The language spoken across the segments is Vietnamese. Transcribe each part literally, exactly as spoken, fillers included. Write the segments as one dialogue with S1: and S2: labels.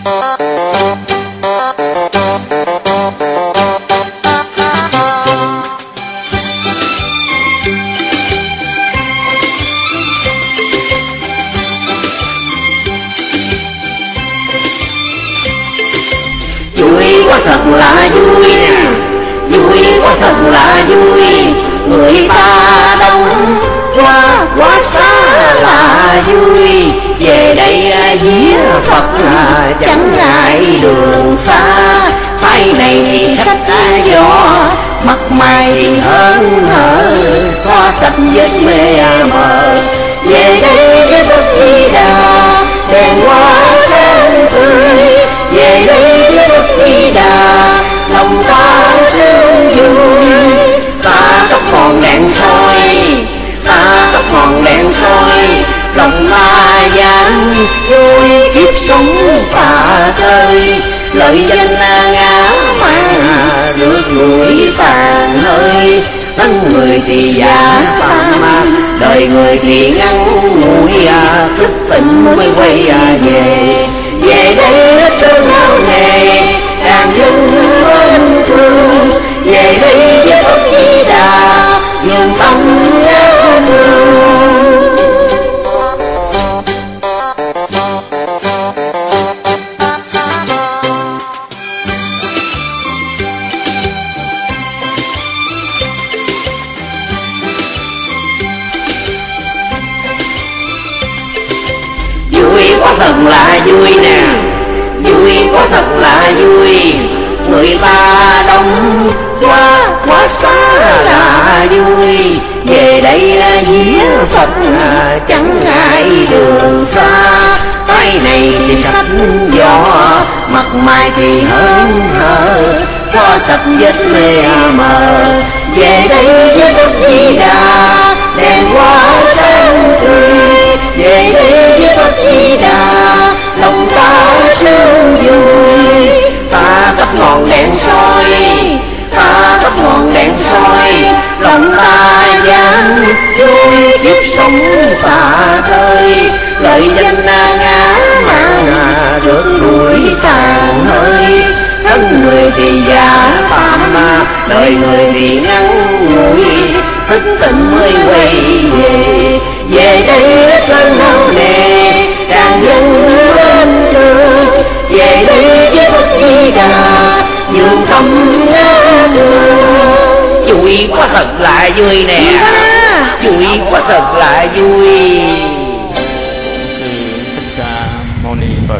S1: Vui quá thật là vui, vui quá thật là vui. Người ta đông quá quá xa là vui. Về đây vía Phật chẳng ngại đường xa. Tay này sách gió, mặt mày hớn hở, xoa sạch vết mê mờ. Về đây với Phật Di Đà, đèn hoa sáng tươi. Về đây với Phật Di Đà, lòng ta sướng vui. Ta tóc ngọn đèn soi, ta tóc ngọn đèn soi, lòng ta dáng vui kiếp sống ta tơi. Lợi danh ngã mà rước đuổi tàn hơi. Thân người thì giả tạm, đời người thì ngắn ngủi. Thức tỉnh mới quay về, về đây hết cơn đau nề, càng dân bên thương. Về đây với Phật Di Đà, nhường tâm nhớ thương. Vui quá thật là vui nè, vui quá thật là vui. Người ta đông quá quá xa là vui. Về đây vía Phật chẳng ngại đường xa. Tay này thì sách gió, mặt mày thì hớn hở, xoa sạch vết mê mờ. Về đây với Phật Di Đà, đèn hoa sáng tươi. Về đây với Phật Di Đà, lòng ta sướng vui. Ta tóc ngọn đèn soi, ta tóc ngọn đèn soi, lòng ta dáng vui kiếp sống ta tơi. Lợi danh ngã mà rước đuổi tàn hơi. Thân người thì giả tạm, đời người thì ngắn ngủi. Thức tỉnh mới quay về, về đây hết cơn đau nề, càng dân bên thương. Về đây với Phật Di Đà, nhường tâm nhớ thương. Vui quá thật là vui nè, vui quá thật là vui.
S2: Sư Thích Ca Mâu Ni Phật.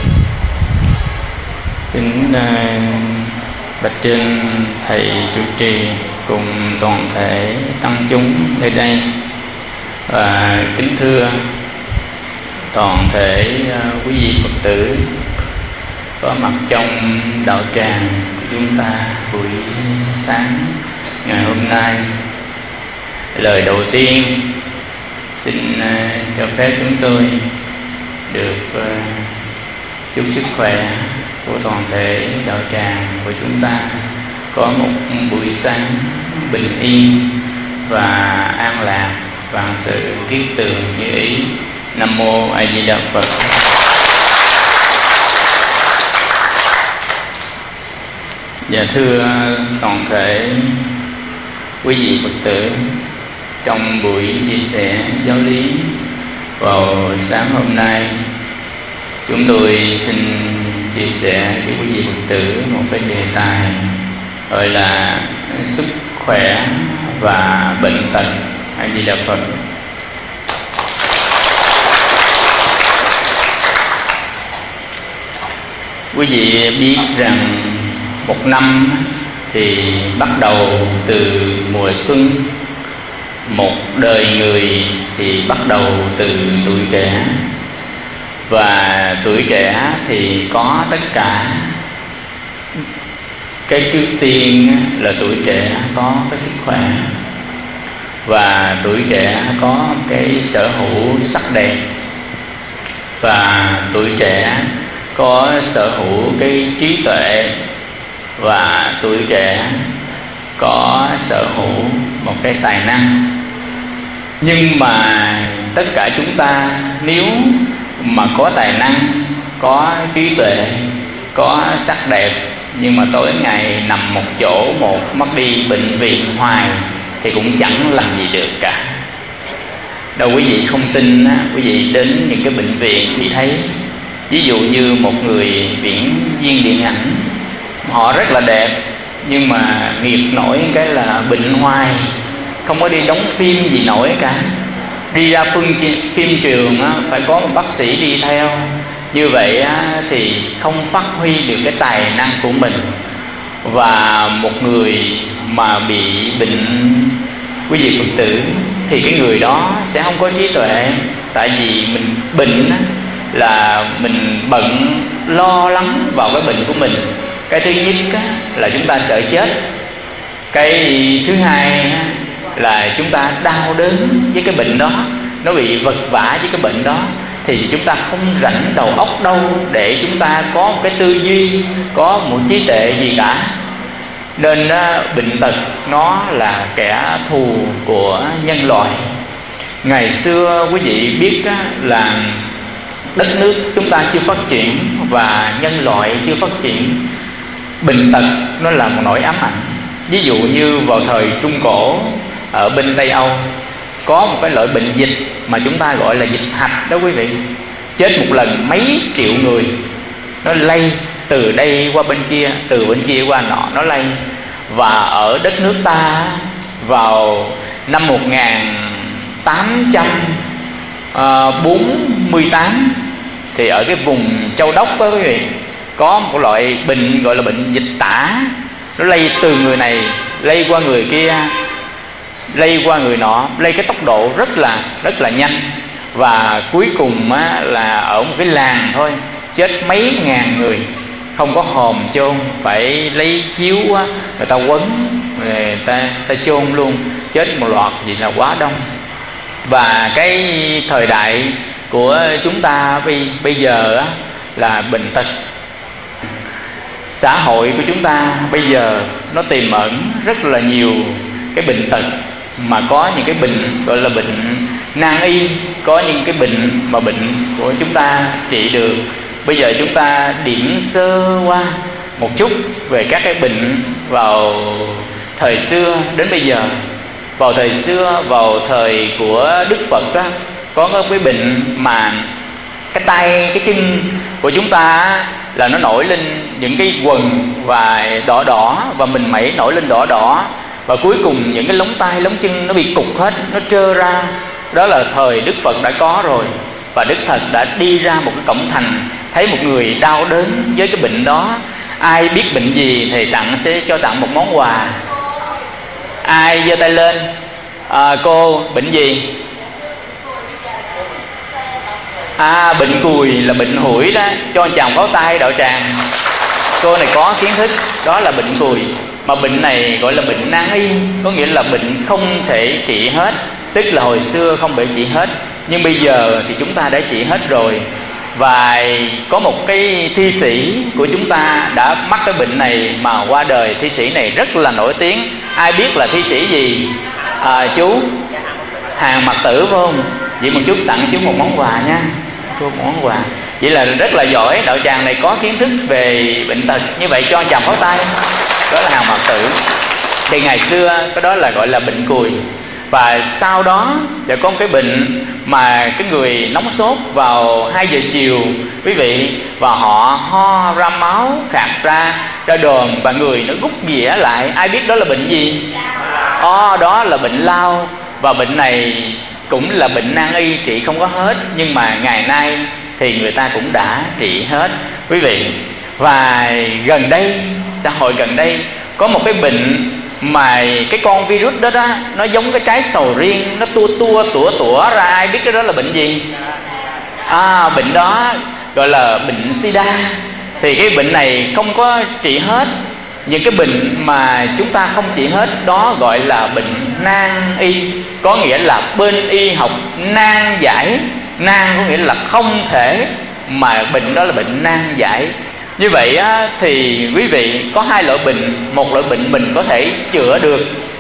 S2: Kính bạch trên thầy trụ trì cùng toàn thể tăng chúng nơi đây, và kính thưa toàn thể quý vị Phật tử có mặt trong đạo tràng của chúng ta buổi sáng ngày hôm nay. Lời đầu tiên xin cho phép chúng tôi được chúc sức khỏe của toàn thể đạo tràng của chúng ta có một buổi sáng bình yên và an lạc, vạn sự kiết tường như ý. Nam mô A Di Đà Phật. Dạ thưa toàn thể quý vị Phật tử, trong buổi chia sẻ giáo lý vào sáng hôm nay, chúng tôi xin chia sẻ với quý vị Phật tử một cái đề tài gọi là sức khỏe và bệnh tật. A Di Đà Phật. Quý vị biết rằng một năm thì bắt đầu từ mùa xuân, một đời người thì bắt đầu từ tuổi trẻ. Và tuổi trẻ thì có tất cả. Cái trước tiên là tuổi trẻ có cái sức khỏe, và tuổi trẻ có cái sở hữu sắc đẹp, và tuổi trẻ có sở hữu cái trí tuệ, và tuổi trẻ có sở hữu một cái tài năng. Nhưng mà tất cả chúng ta nếu mà có tài năng có trí tuệ, có sắc đẹp, nhưng mà tối ngày nằm một chỗ một, mất đi bệnh viện hoài thì cũng chẳng làm gì được cả. Đâu quý vị không tin á, quý vị đến những cái bệnh viện thì thấy, ví dụ như một người diễn viên điện ảnh, họ rất là đẹp nhưng mà nghiệp nổi cái là bệnh hoài, không có đi đóng phim gì nổi cả. Đi ra phương phim trường á, phải có một bác sĩ đi theo. Như vậy á, thì không phát huy được cái tài năng của mình. Và một người mà bị bệnh, quý vị Phật tử, thì cái người đó sẽ không có trí tuệ. Tại vì mình bệnh á, là mình bận lo lắng vào cái bệnh của mình. Cái thứ nhất á, là chúng ta sợ chết. Cái thứ hai á, là chúng ta đau đớn với cái bệnh đó, nó bị vật vã với cái bệnh đó, thì chúng ta không rảnh đầu óc đâu để chúng ta có một cái tư duy, có một trí tuệ gì cả. Nên á, bệnh tật nó là kẻ thù của nhân loại. Ngày xưa quý vị biết á, là đất nước chúng ta chưa phát triển và nhân loại chưa phát triển, bệnh tật nó là một nỗi ám ảnh. Ví dụ như vào thời Trung Cổ ở bên Tây Âu có một cái loại bệnh dịch mà chúng ta gọi là dịch hạch đó quý vị. Chết một lần mấy triệu người, nó lây từ đây qua bên kia, từ bên kia qua nọ, nó lây. Và ở đất nước ta vào năm một nghìn tám trăm bốn mươi tám thì ở cái vùng Châu Đốc đó quý vị, có một loại bệnh gọi là bệnh dịch tả. Nó lây từ người này lây qua người kia, lây qua người nọ, lây cái tốc độ rất là rất là nhanh. Và cuối cùng á, là ở một cái làng thôi chết mấy ngàn người, không có hòm chôn, phải lấy chiếu á, người ta quấn, người ta, ta chôn luôn, chết một loạt, vì là quá đông. Và cái thời đại của chúng ta bây, bây giờ á, là bệnh tật. Xã hội của chúng ta bây giờ nó tiềm ẩn rất là nhiều cái bệnh tật, mà có những cái bệnh gọi là bệnh nan y, có những cái bệnh mà bệnh của chúng ta trị được. Bây giờ chúng ta điểm sơ qua một chút về các cái bệnh vào thời xưa đến bây giờ. Vào thời xưa, vào thời của Đức Phật đó, có cái bệnh mà cái tay, cái chân của chúng ta là nó nổi lên những cái quần và đỏ đỏ, và mình mẩy nổi lên đỏ đỏ, và cuối cùng những cái lóng tay, lóng chân nó bị cục hết, nó trơ ra. Đó là thời Đức Phật đã có rồi. Và Đức Phật đã đi ra một cái cổng thành, thấy một người đau đớn với cái bệnh đó. Ai biết bệnh gì thì tặng sẽ cho tặng một món quà. Ai giơ tay lên? À, cô bệnh gì? À, bệnh cùi là bệnh hủi đó. Cho anh chàng pháo tay đạo tràng. Cô này có kiến thức. Đó là bệnh cùi. Mà bệnh này gọi là bệnh nan y, có nghĩa là bệnh không thể trị hết. Tức là hồi xưa không thể trị hết, nhưng bây giờ thì chúng ta đã trị hết rồi. Và có một cái thi sĩ của chúng ta đã mắc cái bệnh này mà qua đời. Thi sĩ này rất là nổi tiếng. Ai biết là thi sĩ gì? À, chú Hàng Mặc Tử phải không? Vậy một chút tặng chú một món quà nha. Chú một món quà. Vậy là rất là giỏi. Đạo tràng này có kiến thức về bệnh tật. Như vậy cho chàng pháo tay. Đó là Hàng Mặc Tử. Thì ngày xưa cái đó là gọi là bệnh cùi. Và sau đó đã có một cái bệnh mà cái người nóng sốt vào hai giờ chiều quý vị, và họ ho ra máu, khạc ra ra đờm, và người nó gút ghĩa lại. Ai biết đó là bệnh gì? Ồ, oh, đó là bệnh lao. Và bệnh này cũng là bệnh nan y, trị không có hết, nhưng mà ngày nay thì người ta cũng đã trị hết quý vị. Và gần đây, xã hội gần đây có một cái bệnh mà cái con virus đó đó, nó giống cái trái sầu riêng, nó tua tua tủa tủa ra. Ai biết cái đó là bệnh gì? À, bệnh đó gọi là bệnh sida. Thì cái bệnh này không có trị hết. Những cái bệnh mà chúng ta không trị hết đó gọi là bệnh nan y, có nghĩa là bên y học nan giải. Nan có nghĩa là không thể, mà bệnh đó là bệnh nan giải. Như vậy á, thì quý vị có hai loại bệnh. Một loại bệnh mình có thể chữa được,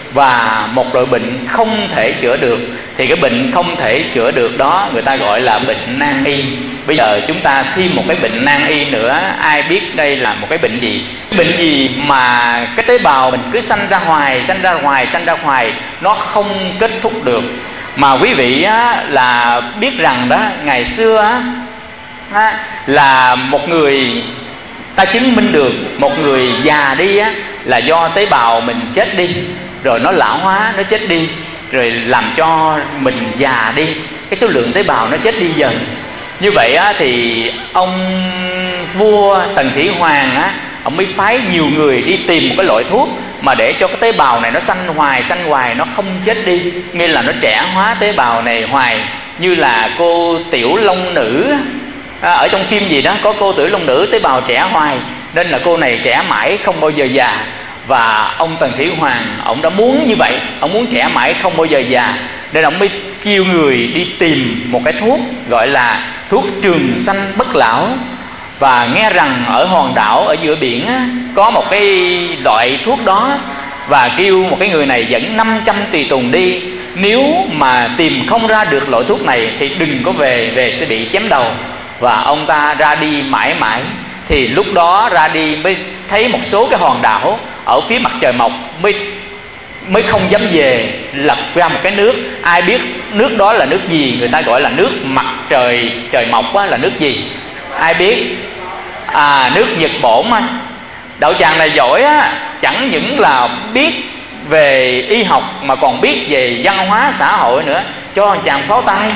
S2: và một loại bệnh không thể chữa được. Thì cái bệnh không thể chữa được đó người ta gọi là bệnh nan y. Bây giờ chúng ta thêm một cái bệnh nan y nữa. Ai biết đây là một cái bệnh gì? Cái bệnh gì mà cái tế bào mình cứ sanh ra hoài, sanh ra hoài, sanh ra hoài, nó không kết thúc được. Mà quý vị á, là biết rằng đó, ngày xưa á, á, là một người ta chứng minh được một người già đi á, là do tế bào mình chết đi, rồi nó lão hóa, nó chết đi, rồi làm cho mình già đi, cái số lượng tế bào nó chết đi dần. Như vậy á, thì ông vua Tần Thủy Hoàng á, ông mới phái nhiều người đi tìm một cái loại thuốc mà để cho cái tế bào này nó sanh hoài, sanh hoài, nó không chết đi, nghĩa là nó trẻ hóa tế bào này hoài. Như là cô Tiểu Long Nữ à, ở trong phim gì đó có cô Tiểu Long Nữ tế bào trẻ hoài, nên là cô này trẻ mãi không bao giờ già. Và ông Tần Thủy Hoàng ông đã muốn như vậy, ông muốn trẻ mãi không bao giờ già, nên ông mới kêu người đi tìm một cái thuốc gọi là thuốc trường sanh bất lão. Và nghe rằng ở hòn đảo ở giữa biển á, có một cái loại thuốc đó, và kêu một cái người này dẫn năm trăm tùy tùng đi. Nếu mà tìm không ra được loại thuốc này thì đừng có về, về sẽ bị chém đầu. Và ông ta ra đi mãi mãi. Thì lúc đó ra đi mới thấy một số cái hòn đảo ở phía mặt trời mọc, mới mới không dám về, lật ra một cái nước. Ai biết nước đó là nước gì? Người ta gọi là nước mặt trời trời mọc á, là nước gì? Ai biết? À, nước Nhật Bổn á. Đạo tràng này giỏi á, chẳng những là biết về y học mà còn biết về văn hóa xã hội nữa. Cho chàng pháo tay.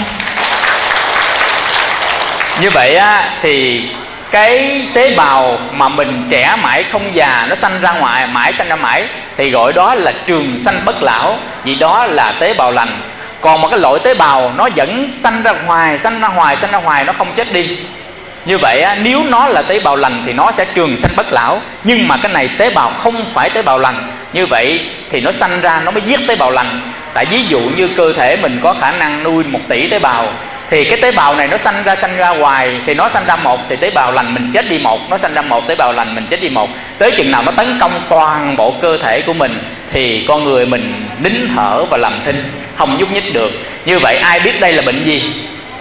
S2: Như vậy á, thì cái tế bào mà mình trẻ mãi không già, nó sanh ra ngoài mãi, sanh ra mãi, thì gọi đó là trường sanh bất lão. Vì đó là tế bào lành. Còn một cái loại tế bào nó vẫn sanh ra hoài, sanh ra hoài, sanh ra hoài, nó không chết đi. Như vậy á, nếu nó là tế bào lành thì nó sẽ trường sanh bất lão. Nhưng mà cái này tế bào không phải tế bào lành. Như vậy thì nó sanh ra nó mới giết tế bào lành. Tại ví dụ như cơ thể mình có khả năng nuôi một tỷ tế bào, thì cái tế bào này nó sanh ra sanh ra hoài, thì nó sanh ra một thì tế bào lành mình chết đi một, nó sanh ra một tế bào lành mình chết đi một. Tới chừng nào nó tấn công toàn bộ cơ thể của mình thì con người mình nín thở và làm thinh, không nhúc nhích được. Như vậy ai biết đây là bệnh gì?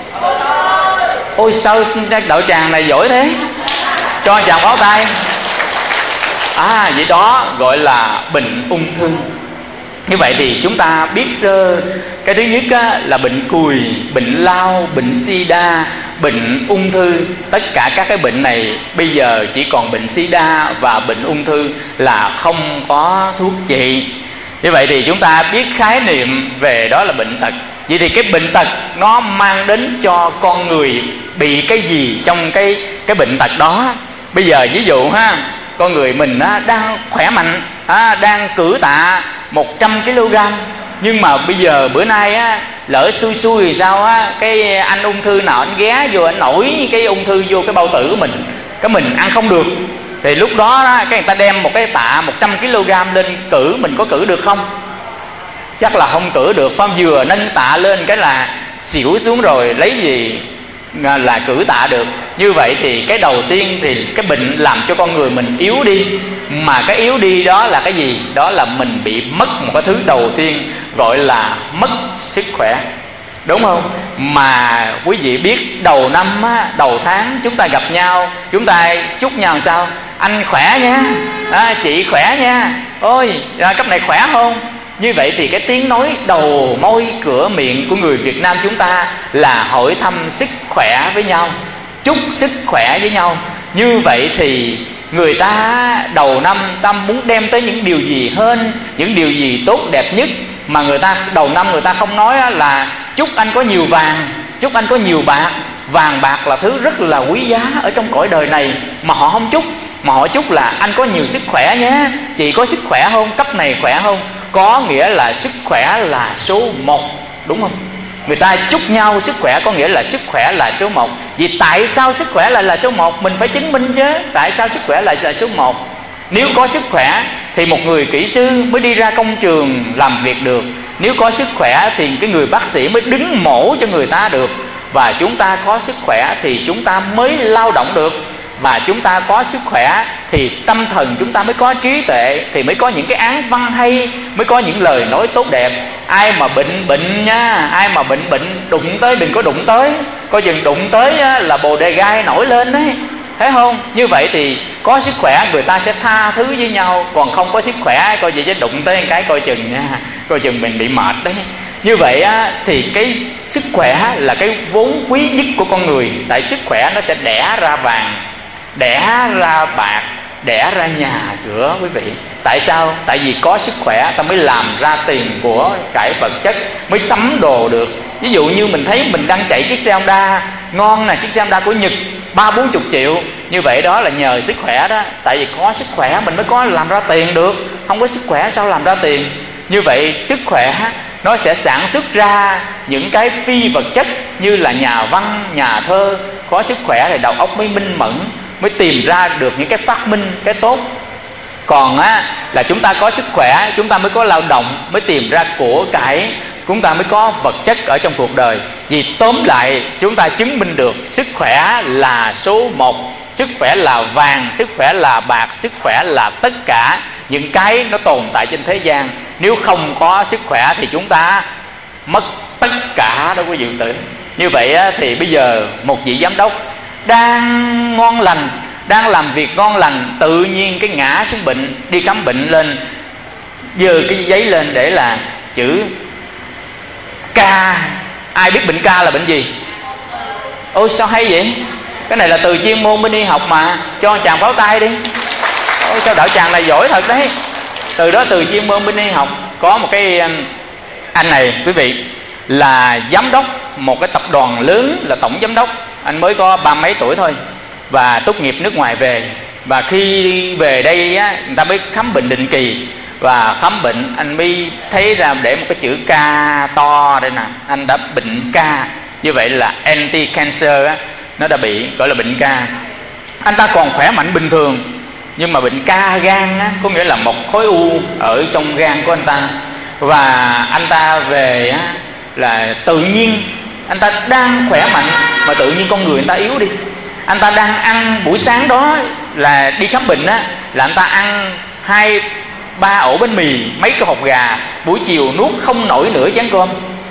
S2: Ôi sao đạo tràng này giỏi thế? Cho chàng pháo tay. À, vậy đó gọi là bệnh ung thư. Như vậy thì chúng ta biết sơ. Cái thứ nhất á, là bệnh cùi, bệnh lao, bệnh sida, bệnh ung thư. Tất cả các cái bệnh này bây giờ chỉ còn bệnh sida và bệnh ung thư là không có thuốc trị. Như vậy thì chúng ta biết khái niệm về đó là bệnh tật. Vậy thì cái bệnh tật nó mang đến cho con người bị cái gì trong cái cái bệnh tật đó? Bây giờ ví dụ ha, con người mình á, đang khỏe mạnh, á, đang cử tạ một trăm ki lô gam, nhưng mà bây giờ bữa nay á, lỡ xui xui thì sao á, cái anh ung thư nào anh ghé vô, anh nổi cái ung thư vô cái bao tử của mình, cái mình ăn không được. Thì lúc đó, đó cái người ta đem một cái tạ một trăm ki lô gam lên cử, mình có cử được không? Chắc là không cử được. Phong vừa nâng tạ lên cái là xỉu xuống rồi, lấy gì là cử tạ được. Như vậy thì cái đầu tiên thì cái bệnh làm cho con người mình yếu đi. Mà cái yếu đi đó là cái gì? Đó là mình bị mất một cái thứ đầu tiên, gọi là mất sức khỏe. Đúng không? Mà quý vị biết đầu năm á, đầu tháng chúng ta gặp nhau, chúng ta chúc nhau làm sao? Anh khỏe nha, à, chị khỏe nha, ôi cấp này khỏe không? Như vậy thì cái tiếng nói đầu môi cửa miệng của người Việt Nam chúng ta là hỏi thăm sức khỏe với nhau, chúc sức khỏe với nhau. Như vậy thì người ta đầu năm ta muốn đem tới những điều gì hơn, những điều gì tốt đẹp nhất. Mà người ta đầu năm người ta không nói là chúc anh có nhiều vàng, chúc anh có nhiều bạc. Vàng bạc là thứ rất là quý giá ở trong cõi đời này, mà họ không chúc. Mà họ chúc là anh có nhiều sức khỏe nhé, chị có sức khỏe không, cấp này khỏe không. Có nghĩa là sức khỏe là số một, đúng không? Người ta chúc nhau sức khỏe có nghĩa là sức khỏe là số một. Vì tại sao sức khỏe lại là số một? Mình phải chứng minh chứ. Tại sao sức khỏe lại là số một? Nếu có sức khỏe thì một người kỹ sư mới đi ra công trường làm việc được. Nếu có sức khỏe thì cái người bác sĩ mới đứng mổ cho người ta được. Và chúng ta có sức khỏe thì chúng ta mới lao động được. và chúng ta có sức khỏe thì tâm thần chúng ta mới có trí tuệ, thì mới có những cái án văn hay, mới có những lời nói tốt đẹp. Ai mà bệnh bệnh nha, ai mà bệnh bệnh đụng tới đừng có đụng tới, coi chừng đụng tới á, là bồ đề gai nổi lên đấy, thấy không? Như vậy thì có sức khỏe người ta sẽ tha thứ với nhau, còn không có sức khỏe coi gì chứ đụng tới cái coi chừng nha, coi chừng mình bị mệt đấy. Như vậy á, thì cái sức khỏe là cái vốn quý nhất của con người. Tại sức khỏe nó sẽ đẻ ra vàng, đẻ ra bạc, đẻ ra nhà cửa quý vị. Tại sao? Tại vì có sức khỏe ta mới làm ra tiền của cải vật chất, mới sắm đồ được. Ví dụ như mình thấy mình đang chạy chiếc xe Honda ngon nè, chiếc xe Honda của Nhật ba bốn chục triệu, như vậy đó là nhờ sức khỏe đó. Tại vì có sức khỏe mình mới có làm ra tiền được, không có sức khỏe sao làm ra tiền. Như vậy sức khỏe nó sẽ sản xuất ra những cái phi vật chất như là nhà văn, nhà thơ. Có sức khỏe thì đầu óc mới minh mẫn, mới tìm ra được những cái phát minh, cái tốt. Còn á là chúng ta có sức khỏe, chúng ta mới có lao động, mới tìm ra của cải, chúng ta mới có vật chất ở trong cuộc đời. Vì tóm lại chúng ta chứng minh được sức khỏe là số một, sức khỏe là vàng, sức khỏe là bạc, sức khỏe là tất cả những cái nó tồn tại trên thế gian. Nếu không có sức khỏe thì chúng ta mất tất cả đó quý vị tử. Như vậy á, thì bây giờ một vị giám đốc đang ngon lành, đang làm việc ngon lành, tự nhiên cái ngã xuống bệnh, đi khám bệnh lên, giơ cái giấy lên để là chữ K. Ai biết bệnh K là bệnh gì? Ôi sao hay vậy? Cái này là từ chuyên môn bên y học mà. Cho chàng pháo tay đi. Ôi sao đạo tràng này giỏi thật đấy. Từ đó từ chuyên môn bên y học. Có một cái anh này quý vị là giám đốc một cái tập đoàn lớn, là tổng giám đốc. Anh mới có ba mấy tuổi thôi và tốt nghiệp nước ngoài về. Và khi về đây á, người ta mới khám bệnh định kỳ. Và khám bệnh anh mới thấy ra để một cái chữ K to đây nè, anh đã bệnh K. Như vậy là anti-cancer á, nó đã bị gọi là bệnh K. Anh ta còn khỏe mạnh bình thường, nhưng mà bệnh K gan á, có nghĩa là một khối u ở trong gan của anh ta. Và anh ta về á, là tự nhiên anh ta đang khỏe mạnh mà tự nhiên con người anh ta yếu đi. Anh ta đang ăn buổi sáng đó là đi khám bệnh á, là anh ta ăn hai ba ổ bánh mì, mấy cái hột gà, buổi chiều nuốt không nổi nửa chén cơm.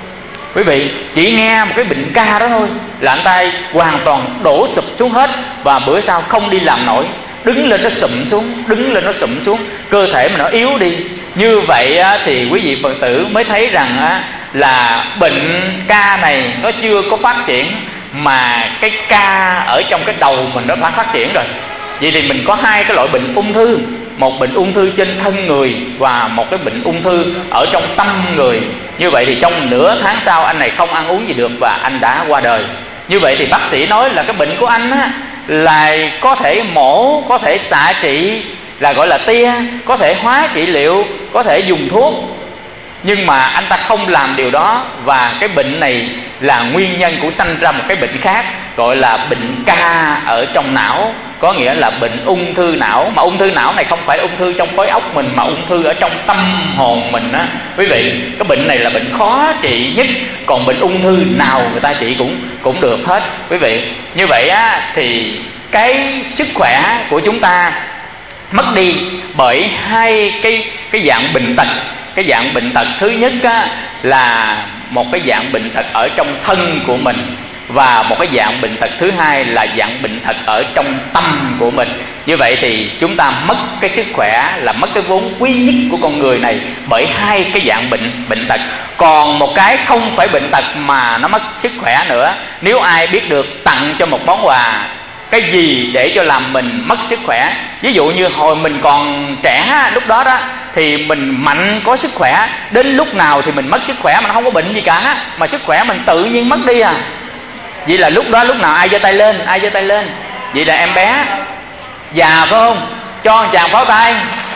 S2: Quý vị chỉ nghe một cái bệnh K đó thôi là anh ta hoàn toàn đổ sụp xuống hết. Và bữa sau không đi làm nổi, đứng lên nó sụm xuống, đứng lên nó sụm xuống, cơ thể mà nó yếu đi. Như vậy á, thì quý vị Phật tử mới thấy rằng á, là bệnh K này nó chưa có phát triển, mà cái K ở trong cái đầu mình nó đã phát triển rồi. Vậy thì mình có hai cái loại bệnh ung thư, một bệnh ung thư trên thân người và một cái bệnh ung thư ở trong tâm người. Như vậy thì trong nửa tháng sau anh này không ăn uống gì được và anh đã qua đời. Như vậy thì bác sĩ nói là cái bệnh của anh á, là có thể mổ, có thể xạ trị, là gọi là tia, có thể hóa trị liệu, có thể dùng thuốc. Nhưng mà anh ta không làm điều đó. Và cái bệnh này là nguyên nhân của sanh ra một cái bệnh khác, gọi là bệnh K ở trong não, có nghĩa là bệnh ung thư não. Mà ung thư não này không phải ung thư trong khối óc mình, mà ung thư ở trong tâm hồn mình á. Quý vị, cái bệnh này là bệnh khó trị nhất. Còn bệnh ung thư nào người ta trị cũng cũng được hết quý vị. Như vậy á, thì cái sức khỏe của chúng ta mất đi bởi hai cái cái dạng bệnh tật. Cái dạng bệnh tật thứ nhất á, là một cái dạng bệnh tật ở trong thân của mình, và một cái dạng bệnh tật thứ hai là dạng bệnh tật ở trong tâm của mình. Như vậy thì chúng ta mất cái sức khỏe, là mất cái vốn quý nhất của con người này bởi hai cái dạng bệnh bệnh tật. Còn một cái không phải bệnh tật mà nó mất sức khỏe nữa. Nếu ai biết được tặng cho một món quà cái gì để cho làm mình mất sức khỏe. Ví dụ như hồi mình còn trẻ lúc đó đó thì mình mạnh có sức khỏe, đến lúc nào thì mình mất sức khỏe mà nó không có bệnh gì cả, mà sức khỏe mình tự nhiên mất đi à. Vậy là lúc đó lúc nào ai giơ tay lên, ai giơ tay lên. Vậy là em bé già phải không? Cho chàng pháo tay.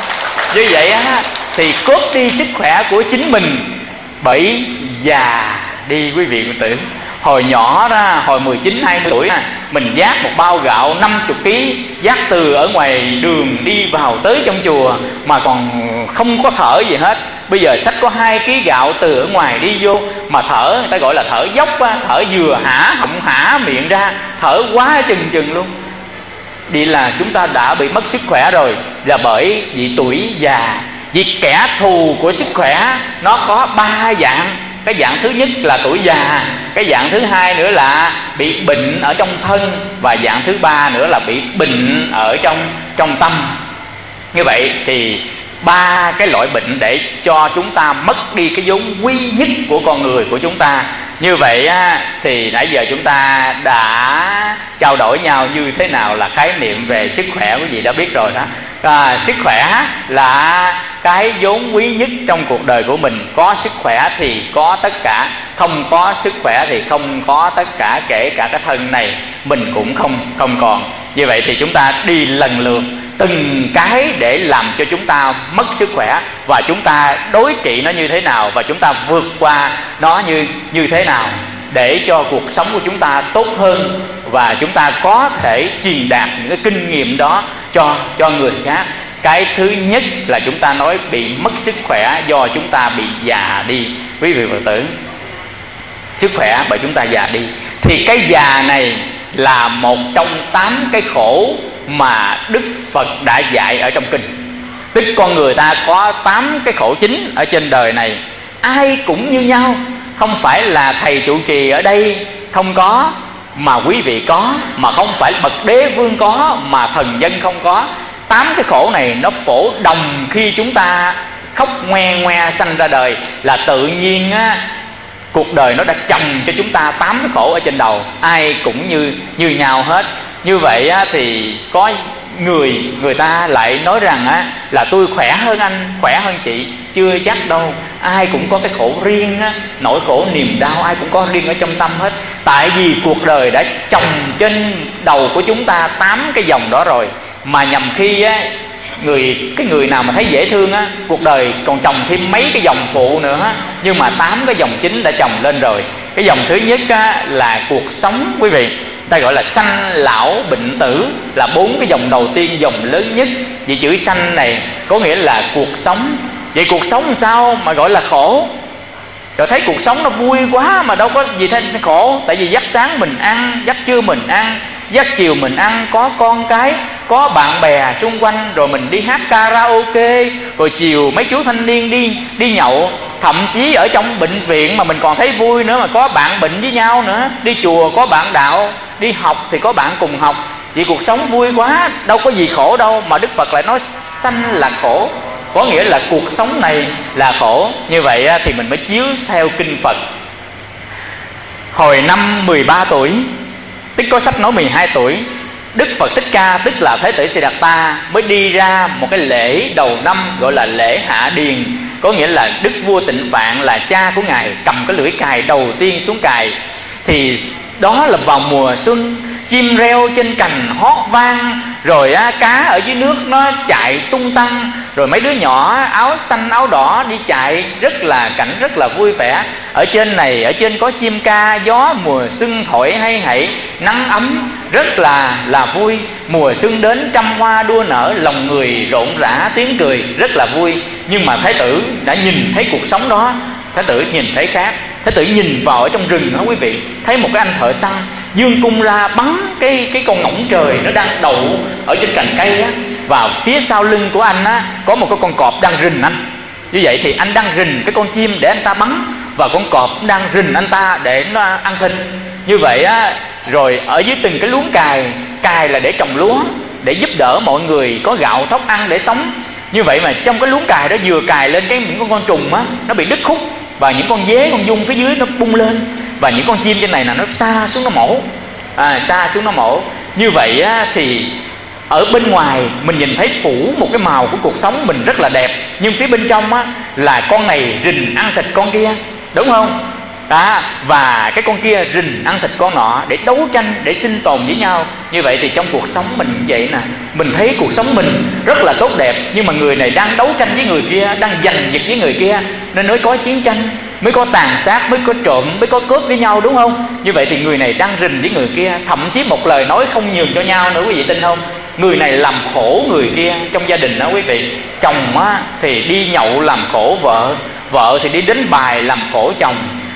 S2: Như vậy á thì cướp đi sức khỏe của chính mình bởi già đi quý vị quý tử. Hồi nhỏ ra, hồi mười chín hai mươi tuổi mình vác một bao gạo năm mươi ký, vác từ ở ngoài đường đi vào tới trong chùa mà còn không có thở gì hết. Bây giờ xách có hai ký gạo từ ở ngoài đi vô mà thở, người ta gọi là thở dốc á, thở vừa hả họng hả miệng ra, thở quá chừng chừng luôn. Vậy là chúng ta đã bị mất sức khỏe rồi, là bởi vì tuổi già. Vì kẻ thù của sức khỏe nó có ba dạng. Cái dạng thứ nhất là tuổi già, cái dạng thứ hai nữa là bị bệnh ở trong thân, và dạng thứ ba nữa là bị bệnh ở trong trong tâm. Như vậy thì ba cái loại bệnh để cho chúng ta mất đi cái vốn quý nhất của con người của chúng ta. Như vậy thì nãy giờ chúng ta đã trao đổi nhau như thế nào là khái niệm về sức khỏe, quý vị đã biết rồi đó. À, sức khỏe là cái vốn quý nhất trong cuộc đời của mình. Có sức khỏe thì có tất cả, không có sức khỏe thì không có tất cả, kể cả cái thân này mình cũng không không còn. Như vậy thì chúng ta đi lần lượt từng cái để làm cho chúng ta mất sức khỏe, và chúng ta đối trị nó như thế nào, và chúng ta vượt qua nó như như thế nào để cho cuộc sống của chúng ta tốt hơn, và chúng ta có thể truyền đạt những cái kinh nghiệm đó cho cho người khác. Cái thứ nhất là chúng ta nói bị mất sức khỏe do chúng ta bị già đi. Quý vị Phật tử, sức khỏe bởi chúng ta già đi, thì cái già này là một trong tám cái khổ mà Đức Phật đã dạy ở trong kinh. Tức con người ta có tám cái khổ chính ở trên đời này, ai cũng như nhau. Không phải là thầy trụ trì ở đây không có mà quý vị có, mà không phải bậc đế vương có mà thần dân không có. Tám cái khổ này nó phổ đồng khi chúng ta khóc ngoe ngoe sanh ra đời, là tự nhiên á, cuộc đời nó đã chồng cho chúng ta tám cái khổ ở trên đầu, ai cũng như như nhau hết. Như vậy á, thì có người người ta lại nói rằng á, là tôi khỏe hơn anh, khỏe hơn chị. Chưa chắc đâu, ai cũng có cái khổ riêng á, nỗi khổ niềm đau ai cũng có riêng ở trong tâm hết. Tại vì cuộc đời đã chồng trên đầu của chúng ta tám cái dòng đó rồi, mà nhầm khi á, người cái người nào mà thấy dễ thương á, cuộc đời còn chồng thêm mấy cái dòng phụ nữa á, nhưng mà tám cái dòng chính đã chồng lên rồi. Cái dòng thứ nhất á, là cuộc sống, quý vị, ta gọi là sanh lão bệnh tử, là bốn cái dòng đầu tiên, dòng lớn nhất. Vì chữ sanh này có nghĩa là cuộc sống. Vậy cuộc sống làm sao mà gọi là khổ? Rồi thấy cuộc sống nó vui quá mà đâu có gì thêm khổ. Tại vì giấc sáng mình ăn, giấc trưa mình ăn, giấc chiều mình ăn, có con cái, có bạn bè xung quanh, rồi mình đi hát karaoke, rồi chiều mấy chú thanh niên đi đi nhậu. Thậm chí ở trong bệnh viện mà mình còn thấy vui nữa, mà có bạn bệnh với nhau nữa. Đi chùa có bạn đạo, đi học thì có bạn cùng học. Vì cuộc sống vui quá, đâu có gì khổ đâu, mà Đức Phật lại nói sanh là khổ, có nghĩa là cuộc sống này là khổ. Như vậy thì mình mới chiếu theo kinh Phật. Hồi năm mười ba tuổi, tức có sách nói mười hai tuổi, Đức Phật Thích Ca, tức là Thế tử Siddhartha, mới đi ra một cái lễ đầu năm gọi là lễ Hạ Điền. Có nghĩa là Đức vua Tịnh Phạn là cha của Ngài cầm cái lưỡi cài đầu tiên xuống cài. Thì đó là vào mùa xuân, chim reo trên cành hót vang, rồi á, cá ở dưới nước nó chạy tung tăng, rồi mấy đứa nhỏ áo xanh áo đỏ đi chạy, rất là cảnh rất là vui vẻ. Ở trên này, ở trên có chim ca, gió mùa xuân thổi hay hãy, nắng ấm rất là là vui. Mùa xuân đến trăm hoa đua nở, lòng người rộn rã tiếng cười, rất là vui. Nhưng mà Thái tử đã nhìn thấy cuộc sống đó, Thái tử nhìn thấy khác. Thái tử nhìn vào ở trong rừng đó quý vị, thấy một cái anh thợ săn dương cung ra bắn cái cái con ngỗng trời nó đang đậu ở trên cành cây á, và phía sau lưng của anh á có một cái con cọp đang rình anh. Như vậy thì anh đang rình cái con chim để anh ta bắn, và con cọp đang rình anh ta để nó ăn thịt. Như vậy á, rồi ở dưới từng cái luống cài, cài là để trồng lúa, để giúp đỡ mọi người có gạo thóc ăn để sống. Như vậy mà trong cái luống cài đó vừa cài lên cái những con con trùng á, nó bị đứt khúc, và những con dế con giun phía dưới nó bung lên, và những con chim trên này là nó xa xuống nó mổ, à, xa xuống nó mổ. Như vậy á, thì ở bên ngoài mình nhìn thấy phủ một cái màu của cuộc sống mình rất là đẹp, nhưng phía bên trong á, là con này rình ăn thịt con kia, đúng không? Đó, và cái con kia rình ăn thịt con nọ để đấu tranh, để sinh tồn với nhau. Như vậy thì trong cuộc sống mình cũng vậy nè, mình thấy cuộc sống mình rất là tốt đẹp, nhưng mà người này đang đấu tranh với người kia, đang giành giật với người kia, nên mới có chiến tranh, mới có tàn sát, mới có trộm, mới có cướp với nhau, đúng không? Như vậy thì người này đang rình với người kia, thậm chí một lời nói không nhường cho nhau nữa, quý vị tin không? Người này làm khổ người kia trong gia đình đó quý vị. Chồng á, thì đi nhậu làm khổ vợ, vợ thì đi đánh bài làm khổ chồng,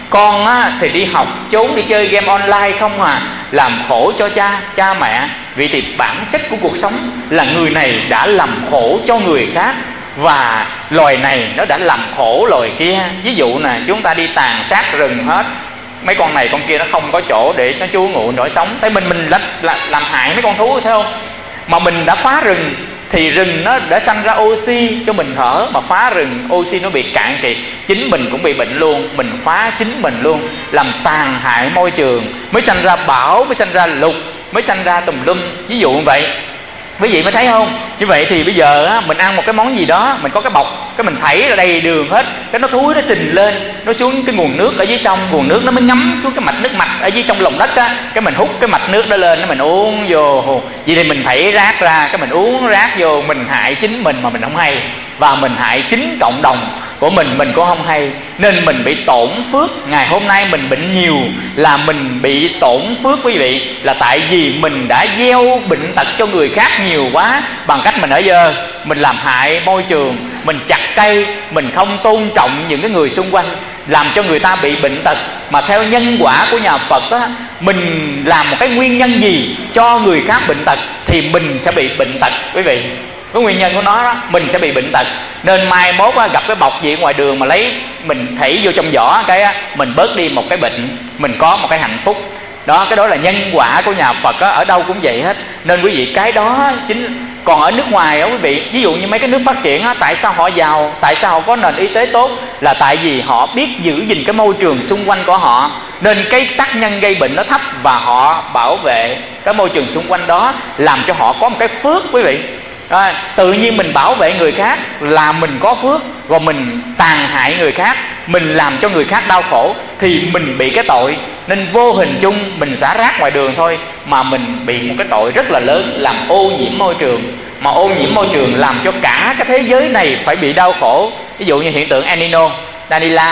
S2: Con á, thì đi học trốn đi chơi game online không à, làm khổ cho cha cha mẹ. Vì thì bản chất của cuộc sống là người này đã làm khổ cho người khác, và loài này nó đã làm khổ loài kia. Ví dụ nè, chúng ta đi tàn sát rừng hết, mấy con này con kia nó không có chỗ để nó trú ngụ nổi sống, thấy mình mình là, là, làm hại mấy con thú, thấy không? Mà mình đã phá rừng thì rừng nó đã sanh ra oxy cho mình thở, mà phá rừng oxy nó bị cạn kiệt, chính mình cũng bị bệnh luôn, mình phá chính mình luôn, làm tàn hại môi trường, mới sanh ra bão, mới sanh ra lụt, mới sanh ra tùm lum. Ví dụ như vậy, quý vị mới thấy không? Như vậy thì bây giờ á, mình ăn một cái món gì đó, mình có cái bọc, cái mình thảy ra đầy đường hết, cái nó thúi nó sình lên, nó xuống cái nguồn nước ở dưới sông, nguồn nước nó mới ngấm xuống cái mạch nước mạch ở dưới trong lòng đất á, cái mình hút cái mạch nước đó lên, nó mình uống vô. Vậy thì mình thảy rác ra, cái mình uống rác vô, mình hại chính mình mà mình không hay, và mình hại chính cộng đồng của mình, mình cũng không hay, nên mình bị tổn phước. Ngày hôm nay mình bệnh nhiều là mình bị tổn phước quý vị, là tại vì mình đã gieo bệnh tật cho người khác nhiều quá, bằng cách mình ở dơ, mình làm hại môi trường, mình chặt cây, mình không tôn trọng những cái người xung quanh, làm cho người ta bị bệnh tật. Mà theo nhân quả của nhà Phật á, mình làm một cái nguyên nhân gì cho người khác bệnh tật thì mình sẽ bị bệnh tật quý vị. Cái nguyên nhân của nó đó, mình sẽ bị bệnh tật. Nên mai mốt á, gặp cái bọc gì ngoài đường mà lấy mình thảy vô trong giỏ cái á, mình bớt đi một cái bệnh, mình có một cái hạnh phúc. Đó, cái đó là nhân quả của nhà Phật á, ở đâu cũng vậy hết. Nên quý vị cái đó chính. Còn ở nước ngoài á quý vị, ví dụ như mấy cái nước phát triển á, tại sao họ giàu, tại sao họ có nền y tế tốt, là tại vì họ biết giữ gìn cái môi trường xung quanh của họ, nên cái tác nhân gây bệnh nó thấp, và họ bảo vệ cái môi trường xung quanh đó, làm cho họ có một cái phước quý vị. À, tự nhiên mình bảo vệ người khác là mình có phước, rồi mình tàn hại người khác, mình làm cho người khác đau khổ thì mình bị cái tội. Nên vô hình chung mình xả rác ngoài đường thôi mà mình bị một cái tội rất là lớn, làm ô nhiễm môi trường. Mà ô nhiễm môi trường làm cho cả cái thế giới này phải bị đau khổ. Ví dụ như hiện tượng El Nino, Danila,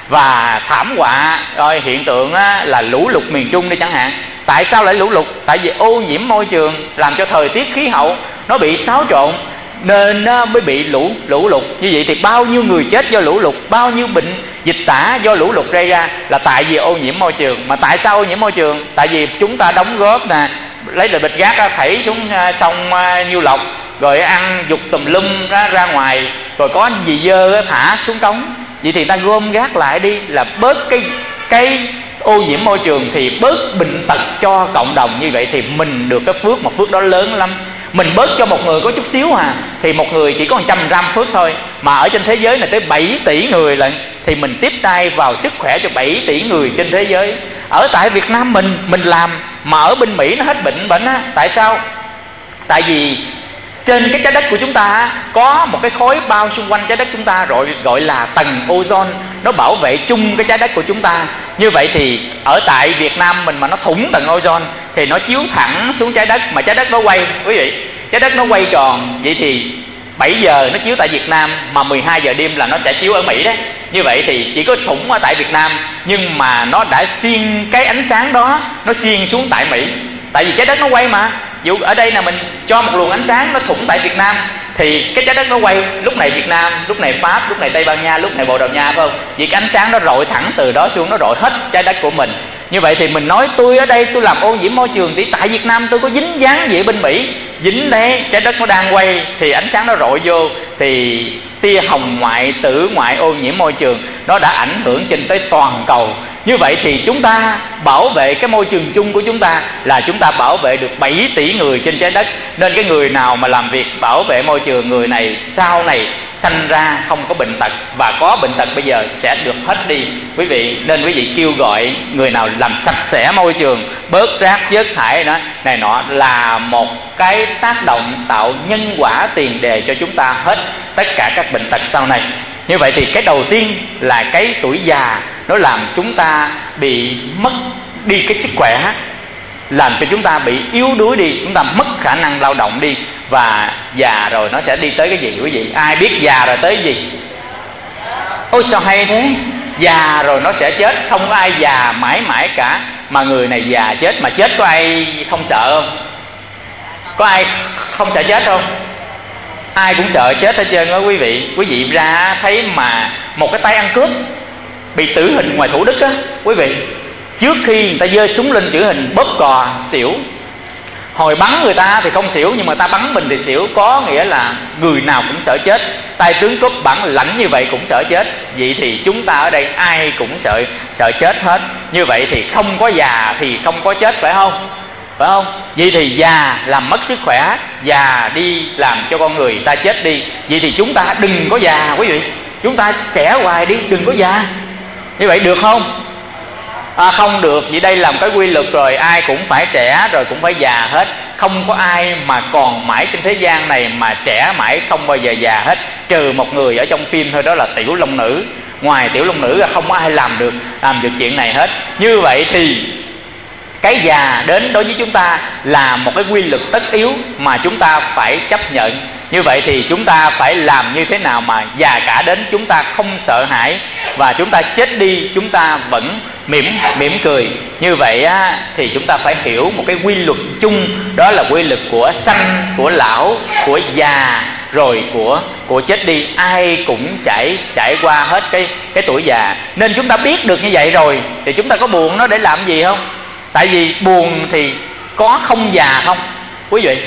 S2: và thảm họa rồi hiện tượng á, là lũ lụt miền Trung đi chẳng hạn. Tại sao lại lũ lụt? Tại vì ô nhiễm môi trường làm cho thời tiết khí hậu nó bị xáo trộn, nên nó mới bị lũ lũ lụt. Như vậy thì bao nhiêu người chết do lũ lụt, bao nhiêu bệnh dịch tả do lũ lụt gây ra là tại vì ô nhiễm môi trường. Mà tại sao ô nhiễm môi trường? Tại vì chúng ta đóng góp nè, lấy lại bịch rác thảy xuống sông Nhiêu Lộc, rồi ăn dục tùm lum ra, ra ngoài, rồi có gì dơ thả xuống cống. Vậy thì ta gom rác lại đi, là bớt cái cái ô nhiễm môi trường thì bớt bệnh tật cho cộng đồng. Như vậy thì mình được cái phước, mà phước đó lớn lắm. Mình bớt cho một người có chút xíu à, thì một người chỉ có một trăm gram phước thôi, mà ở trên thế giới này tới bảy tỷ người lận, thì mình tiếp tay vào sức khỏe cho bảy tỷ người trên thế giới. Ở tại Việt Nam mình mình làm, mà ở bên Mỹ nó hết bệnh bệnh á. Tại sao? Tại vì trên cái trái đất của chúng ta có một cái khối bao xung quanh trái đất chúng ta, gọi gọi là tầng ozone, nó bảo vệ chung cái trái đất của chúng ta. Như vậy thì ở tại Việt Nam mình mà nó thủng tầng ozone thì nó chiếu thẳng xuống trái đất, mà trái đất nó quay quý vị, trái đất nó quay tròn. Vậy thì bảy giờ nó chiếu tại Việt Nam, mà mười hai giờ đêm là nó sẽ chiếu ở Mỹ đấy. Như vậy thì chỉ có thủng ở tại Việt Nam, nhưng mà nó đã xuyên cái ánh sáng đó, nó xuyên xuống tại Mỹ. Tại vì trái đất nó quay mà. Dù ở đây là mình cho một luồng ánh sáng nó thủng tại Việt Nam, thì cái trái đất nó quay, lúc này Việt Nam, lúc này Pháp, lúc này Tây Ban Nha, lúc này Bồ Đào Nha, phải không? Vì cái ánh sáng nó rọi thẳng từ đó xuống, nó rọi hết trái đất của mình. Như vậy thì mình nói tôi ở đây tôi làm ô nhiễm môi trường, thì tại Việt Nam tôi có dính dáng gì ở bên Mỹ? Dính đấy, trái đất nó đang quay thì ánh sáng nó rọi vô, thì tia hồng ngoại, tử ngoại, ô nhiễm môi trường nó đã ảnh hưởng trên tới toàn cầu. Như vậy thì chúng ta bảo vệ cái môi trường chung của chúng ta là chúng ta bảo vệ được bảy tỷ người trên trái đất. Nên cái người nào mà làm việc bảo vệ môi trường, người này sau này sanh ra không có bệnh tật, và có bệnh tật bây giờ sẽ được hết đi quý vị. Nên quý vị kêu gọi người nào làm sạch sẽ môi trường, bớt rác rớt thải đó này nọ, là một cái tác động tạo nhân quả tiền đề cho chúng ta hết tất cả các bệnh tật sau này. Như vậy thì cái đầu tiên là cái tuổi già, nó làm chúng ta bị mất đi cái sức khỏe, làm cho chúng ta bị yếu đuối đi, chúng ta mất khả năng lao động đi. Và già rồi nó sẽ đi tới cái gì quý vị? Ai biết già rồi tới gì? Ôi sao hay thế? Già rồi nó sẽ chết, không có ai già mãi mãi cả. Mà người này già chết, mà chết có ai không sợ không? Có ai không sợ chết không? Ai cũng sợ chết hết trơn đó quý vị. Quý vị ra thấy mà một cái tay ăn cướp, bị tử hình ngoài Thủ Đức á quý vị, trước khi người ta giơ súng lên tử hình bóp cò xỉu. Hồi bắn người ta thì không xỉu, nhưng mà ta bắn mình thì xỉu, có nghĩa là người nào cũng sợ chết. Tay tướng cướp bản lãnh như vậy cũng sợ chết. Vậy thì chúng ta ở đây ai cũng sợ sợ chết hết. Như vậy thì không có già thì không có chết, phải không? Phải không? Vậy thì già làm mất sức khỏe, già đi làm cho con người ta chết đi. Vậy thì chúng ta đừng có già quý vị, chúng ta trẻ hoài đi, đừng có già. Như vậy được không? À, không được. Vậy đây là một cái quy luật rồi, ai cũng phải trẻ rồi cũng phải già hết. Không có ai mà còn mãi trên thế gian này mà trẻ mãi không bao giờ già hết, trừ một người ở trong phim thôi, đó là Tiểu Long Nữ. Ngoài Tiểu Long Nữ là không có ai làm được làm được chuyện này hết. Như vậy thì cái già đến đối với chúng ta là một cái quy luật tất yếu mà chúng ta phải chấp nhận. Như vậy thì chúng ta phải làm như thế nào mà già cả đến chúng ta không sợ hãi, và chúng ta chết đi chúng ta vẫn mỉm mỉm cười. Như vậy á, thì chúng ta phải hiểu một cái quy luật chung, đó là quy luật của sanh, của lão, của già, rồi của của chết đi. Ai cũng trải trải qua hết cái cái tuổi già. Nên chúng ta biết được như vậy rồi thì chúng ta có buồn nó để làm gì không? Tại vì buồn thì có không già không quý vị?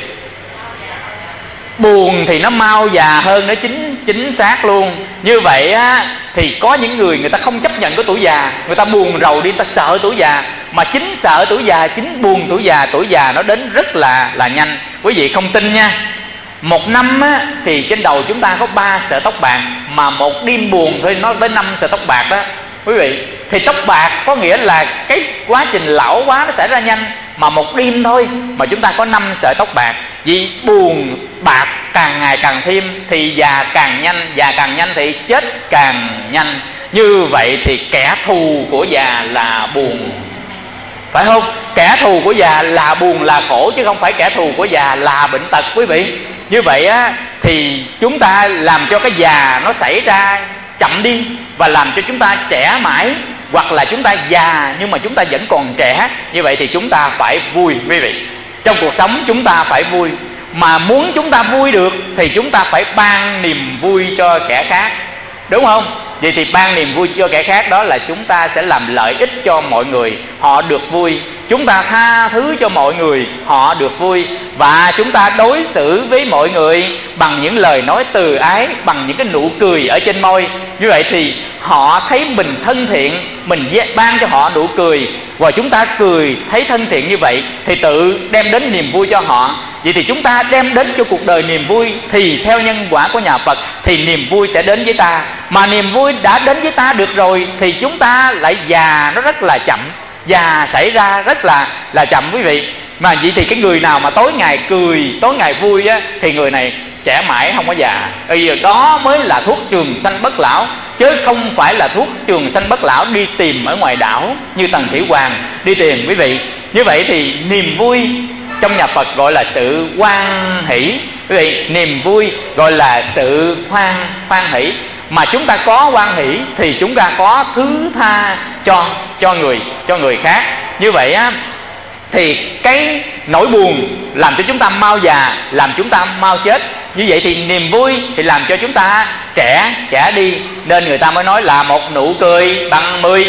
S2: Buồn thì nó mau già hơn, nó chính chính xác luôn. Như vậy á, thì có những người người ta không chấp nhận cái tuổi già, người ta buồn rầu đi, người ta sợ tuổi già. Mà chính sợ tuổi già, chính buồn tuổi già, tuổi già nó đến rất là là nhanh. Quý vị không tin nha, một năm á, thì trên đầu chúng ta có ba sợi tóc bạc, mà một đêm buồn thôi nó tới năm sợi tóc bạc đó quý vị. Thì tóc bạc có nghĩa là cái quá trình lão hóa nó xảy ra nhanh, mà một đêm thôi mà chúng ta có năm sợi tóc bạc. Vì buồn bạc càng ngày càng thêm thì già càng nhanh, già càng nhanh thì chết càng nhanh. Như vậy thì kẻ thù của già là buồn, phải không? Kẻ thù của già là buồn, là khổ, chứ không phải kẻ thù của già là bệnh tật quý vị. Như vậy á, thì chúng ta làm cho cái già nó xảy ra chậm đi, và làm cho chúng ta trẻ mãi, hoặc là chúng ta già nhưng mà chúng ta vẫn còn trẻ. Như vậy thì chúng ta phải vui quý vị. Trong cuộc sống chúng ta phải vui. Mà muốn chúng ta vui được thì chúng ta phải ban niềm vui cho kẻ khác, đúng không? Vậy thì ban niềm vui cho kẻ khác đó là chúng ta sẽ làm lợi ích cho mọi người, họ được vui. Chúng ta tha thứ cho mọi người, họ được vui. Và chúng ta đối xử với mọi người bằng những lời nói từ ái, bằng những cái nụ cười ở trên môi. Như vậy thì họ thấy mình thân thiện, mình ban cho họ nụ cười, và chúng ta cười thấy thân thiện như vậy thì tự đem đến niềm vui cho họ. Vậy thì chúng ta đem đến cho cuộc đời niềm vui, thì theo nhân quả của nhà Phật thì niềm vui sẽ đến với ta. Mà niềm vui đã đến với ta được rồi thì chúng ta lại già nó rất là chậm, già xảy ra rất là là chậm quý vị. Mà vậy thì cái người nào mà tối ngày cười, tối ngày vui á, thì người này trẻ mãi không có già. Bây giờ đó mới là thuốc trường sanh bất lão, chứ không phải là thuốc trường sanh bất lão đi tìm ở ngoài đảo như Tần Thủy Hoàng đi tìm quý vị. Như vậy thì niềm vui trong nhà Phật gọi là sự hoan hỷ quý vị. Niềm vui gọi là sự hoan hoan hỷ. Mà chúng ta có hoan hỷ thì chúng ta có thứ tha cho cho người cho người khác. Như vậy á, thì cái nỗi buồn làm cho chúng ta mau già, làm chúng ta mau chết. Như vậy thì niềm vui thì làm cho chúng ta trẻ trẻ đi. Nên người ta mới nói là một nụ cười bằng mười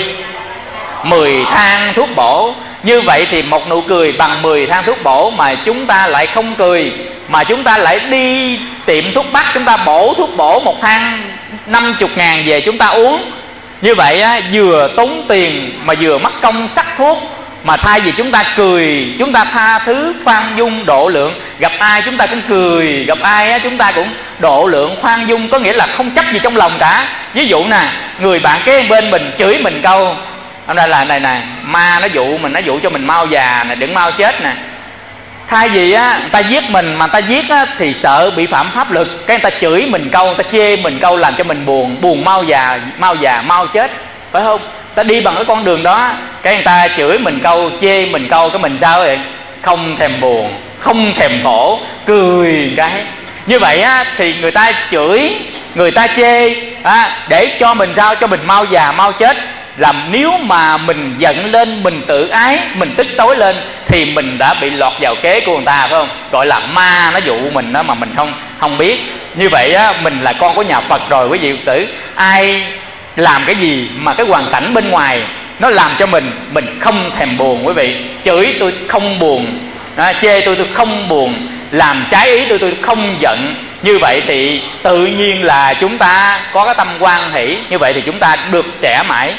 S2: mười thang thuốc bổ. Như vậy thì một nụ cười bằng mười thang thuốc bổ, mà chúng ta lại không cười, mà chúng ta lại đi tiệm thuốc bắc, chúng ta bổ thuốc bổ một thang năm chục ngàn về chúng ta uống. Như vậy á, vừa tốn tiền mà vừa mất công sắc thuốc. Mà thay vì chúng ta cười, chúng ta tha thứ, khoan dung, độ lượng. Gặp ai chúng ta cũng cười, gặp ai á, chúng ta cũng độ lượng, khoan dung. Có nghĩa là không chấp gì trong lòng cả. Ví dụ nè, người bạn kế bên mình chửi mình câu, hôm nay là này nè, ma nó dụ mình, nó dụ cho mình mau già nè, đừng mau chết nè. Thay vì á, người ta giết mình, mà người ta giết á, thì sợ bị phạm pháp luật, cái người ta chửi mình câu, người ta chê mình câu, làm cho mình buồn, buồn mau già, mau già, mau chết, phải không? Ta đi bằng cái con đường đó, cái người ta chửi mình câu, chê mình câu, cái mình sao vậy? Không thèm buồn, không thèm khổ, cười cái. Như vậy á, thì người ta chửi, người ta chê á, để cho mình sao? Cho mình mau già, mau chết. Làm nếu mà mình giận lên, mình tự ái, mình tức tối lên thì mình đã bị lọt vào kế của người ta, phải không? Gọi là ma nó dụ mình đó mà mình không không biết. Như vậy á, mình là con của nhà Phật rồi quý vị Phật tử. Ai làm cái gì mà cái hoàn cảnh bên ngoài nó làm cho mình mình không thèm buồn quý vị. Chửi tôi không buồn, à, chê tôi tôi không buồn, làm trái ý tôi tôi không giận. Như vậy thì tự nhiên là chúng ta có cái tâm hoan hỷ, như vậy thì chúng ta được trẻ mãi.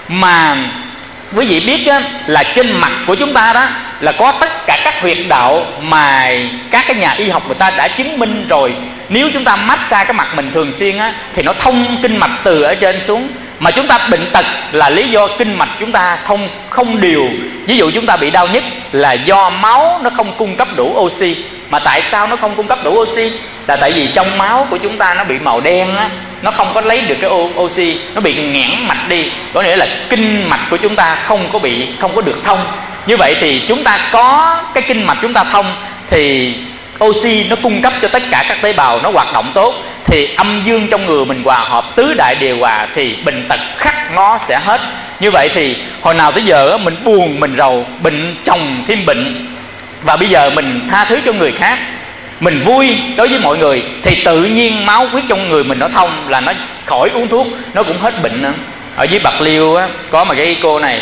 S2: Mà quý vị biết á, là trên mặt của chúng ta đó là có tất cả các huyệt đạo mà các cái nhà y học người ta đã chứng minh rồi. Nếu chúng ta massage cái mặt mình thường xuyên á, thì nó thông kinh mạch từ ở trên xuống. Mà chúng ta bệnh tật là lý do kinh mạch chúng ta không không điều. Ví dụ chúng ta bị đau nhức là do máu nó không cung cấp đủ oxy. Mà tại sao nó không cung cấp đủ oxy? Là tại vì trong máu của chúng ta nó bị màu đen á, nó không có lấy được cái oxy, nó bị nghẽn mạch đi. Có nghĩa là kinh mạch của chúng ta không có bị không có được thông. Như vậy thì chúng ta có cái kinh mạch chúng ta thông thì oxy nó cung cấp cho tất cả các tế bào, nó hoạt động tốt, thì âm dương trong người mình hòa hợp, tứ đại điều hòa, thì bệnh tật khắc nó sẽ hết. Như vậy thì hồi nào tới giờ mình buồn mình rầu, bệnh chồng thêm bệnh, và bây giờ mình tha thứ cho người khác, mình vui đối với mọi người, thì tự nhiên máu huyết trong người mình nó thông, là nó khỏi uống thuốc nó cũng hết bệnh nữa. Ở dưới Bạc Liêu á, có một cái cô này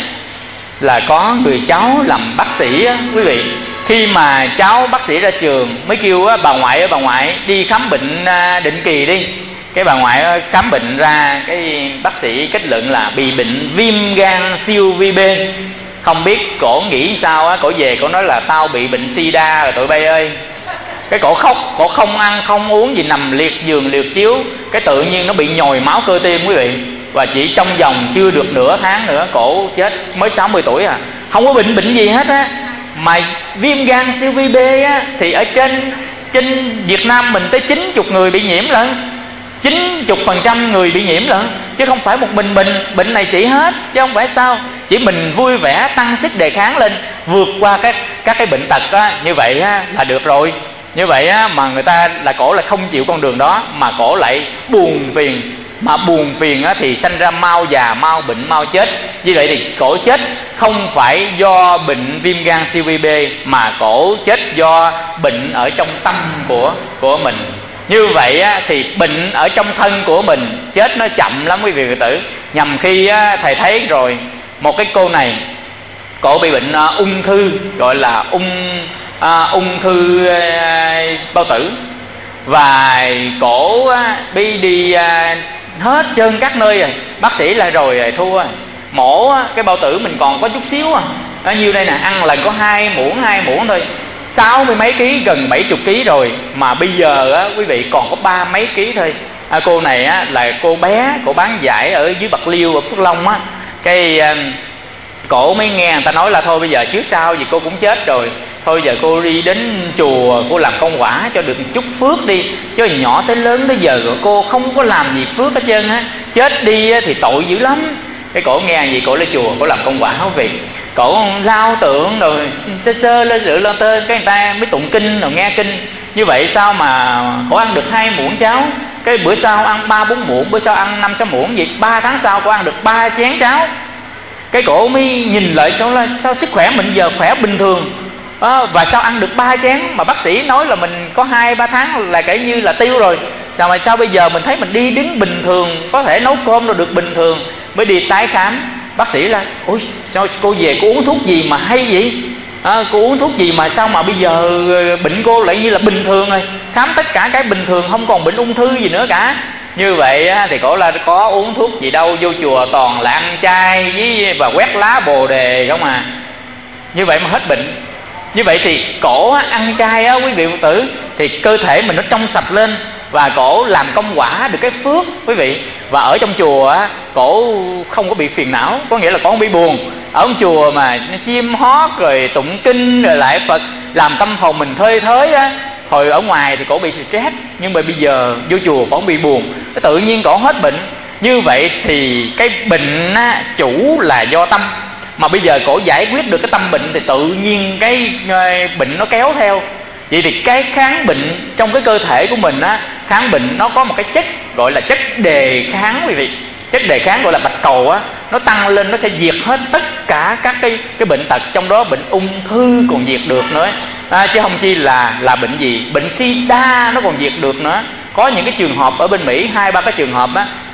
S2: là có người cháu làm bác sĩ á, quý vị. Khi mà cháu bác sĩ ra trường mới kêu á, bà ngoại ơi bà ngoại đi khám bệnh định kỳ đi. Cái bà ngoại khám bệnh ra, cái bác sĩ kết luận là bị bệnh viêm gan siêu vi B. Không biết cổ nghĩ sao á, cổ về cổ nói là tao bị bệnh sida rồi tụi bay ơi. Cái cổ khóc, cổ không ăn không uống gì, nằm liệt giường liệt chiếu. Cái tự nhiên nó bị nhồi máu cơ tim quý vị. Và chỉ trong vòng chưa được nửa tháng nữa cổ chết, mới sáu mươi tuổi à. Không có bệnh bệnh gì hết á. Mà viêm gan siêu vi B á, thì ở trên trên Việt Nam mình tới chín mươi người bị nhiễm lận, chín mươi phần trăm người bị nhiễm lận, chứ không phải một mình mình bệnh này trị hết, chứ không phải sao. Chỉ mình vui vẻ tăng sức đề kháng lên, vượt qua các các cái bệnh tật á, như vậy á, là được rồi. Như vậy á, mà người ta là cổ là không chịu con đường đó, mà cổ lại buồn phiền. Mà buồn phiền á, thì sanh ra mau già, mau bệnh, mau chết. Như vậy thì cổ chết không phải do bệnh viêm gan siêu vi B, mà cổ chết do bệnh ở trong tâm của của mình. Như vậy á, thì bệnh ở trong thân của mình chết nó chậm lắm quý vị Phật tử. Nhằm khi á, thầy thấy rồi, một cái cô này cổ bị bệnh uh, ung thư, gọi là ung uh, ung thư uh, bao tử. Và cổ uh, bị đi uh, hết trơn các nơi rồi. Bác sĩ là rồi, rồi thua mổ uh, cái bao tử mình còn có chút xíu à. Ở nhiêu đây nè, ăn lần có hai muỗng hai muỗng thôi, sáu mươi mấy ký, gần bảy chục ký rồi. Mà bây giờ á, quý vị còn có ba mấy ký thôi. À, cô này á, là cô bé, cô bán giải ở dưới Bạc Liêu, ở Phước Long á. Cái uh, cổ mới nghe người ta nói là thôi bây giờ trước sau gì cô cũng chết rồi, thôi giờ cô đi đến chùa cô làm công quả cho được một chút phước đi, chứ nhỏ tới lớn tới giờ rồi cô không có làm gì phước hết trơn á, chết đi thì tội dữ lắm. Cái cổ nghe gì cổ lên chùa cổ làm công quả quý vị, cổ lao tượng rồi sơ sơ lên rượu lên tơ, cái người ta mới tụng kinh rồi nghe kinh. Như vậy sao mà cổ ăn được hai muỗng cháo, cái bữa sau ăn ba bốn muỗng, bữa sau ăn năm sáu muỗng, vậy ba tháng sau cổ ăn được ba chén cháo. Cái cổ mới nhìn lại sao là sao sức khỏe mình giờ khỏe bình thường à, và sao ăn được ba chén, mà bác sĩ nói là mình có hai ba tháng là kể như là tiêu rồi. Sao mà sao bây giờ mình thấy mình đi đứng bình thường, có thể nấu cơm rồi được bình thường. Mới đi tái khám, bác sĩ là ôi sao cô về cô uống thuốc gì mà hay vậy à, cô uống thuốc gì mà sao mà bây giờ bệnh cô lại như là bình thường rồi, khám tất cả cái bình thường, không còn bệnh ung thư gì nữa cả. Như vậy thì cổ là có uống thuốc gì đâu, vô chùa toàn là ăn chay với và quét lá bồ đề không à. Như vậy mà hết bệnh. Như vậy thì cổ ăn chay á quý vị Phật tử, thì cơ thể mình nó trong sạch lên, và cổ làm công quả được cái phước quý vị. Và ở trong chùa á, cổ không có bị phiền não, có nghĩa là cổ không bị buồn. Ở trong chùa mà chim hót rồi tụng kinh rồi lại Phật, làm tâm hồn mình thơi thới á. Hồi ở ngoài thì cổ bị stress, nhưng mà bây giờ vô chùa cổ không bị buồn, tự nhiên cổ hết bệnh. Như vậy thì cái bệnh á, chủ là do tâm, mà bây giờ cổ giải quyết được cái tâm bệnh thì tự nhiên cái bệnh nó kéo theo. Vậy thì cái kháng bệnh trong cái cơ thể của mình á, kháng bệnh nó có một cái chất gọi là chất đề kháng quý vị. Chất đề kháng gọi là bạch cầu á, nó tăng lên nó sẽ diệt hết tất cả các cái cái bệnh tật, trong đó bệnh ung thư còn diệt được nữa à, chứ không chi là là bệnh gì, bệnh sida nó còn diệt được nữa. Có những cái trường hợp ở bên Mỹ, hai ba cái trường hợp á,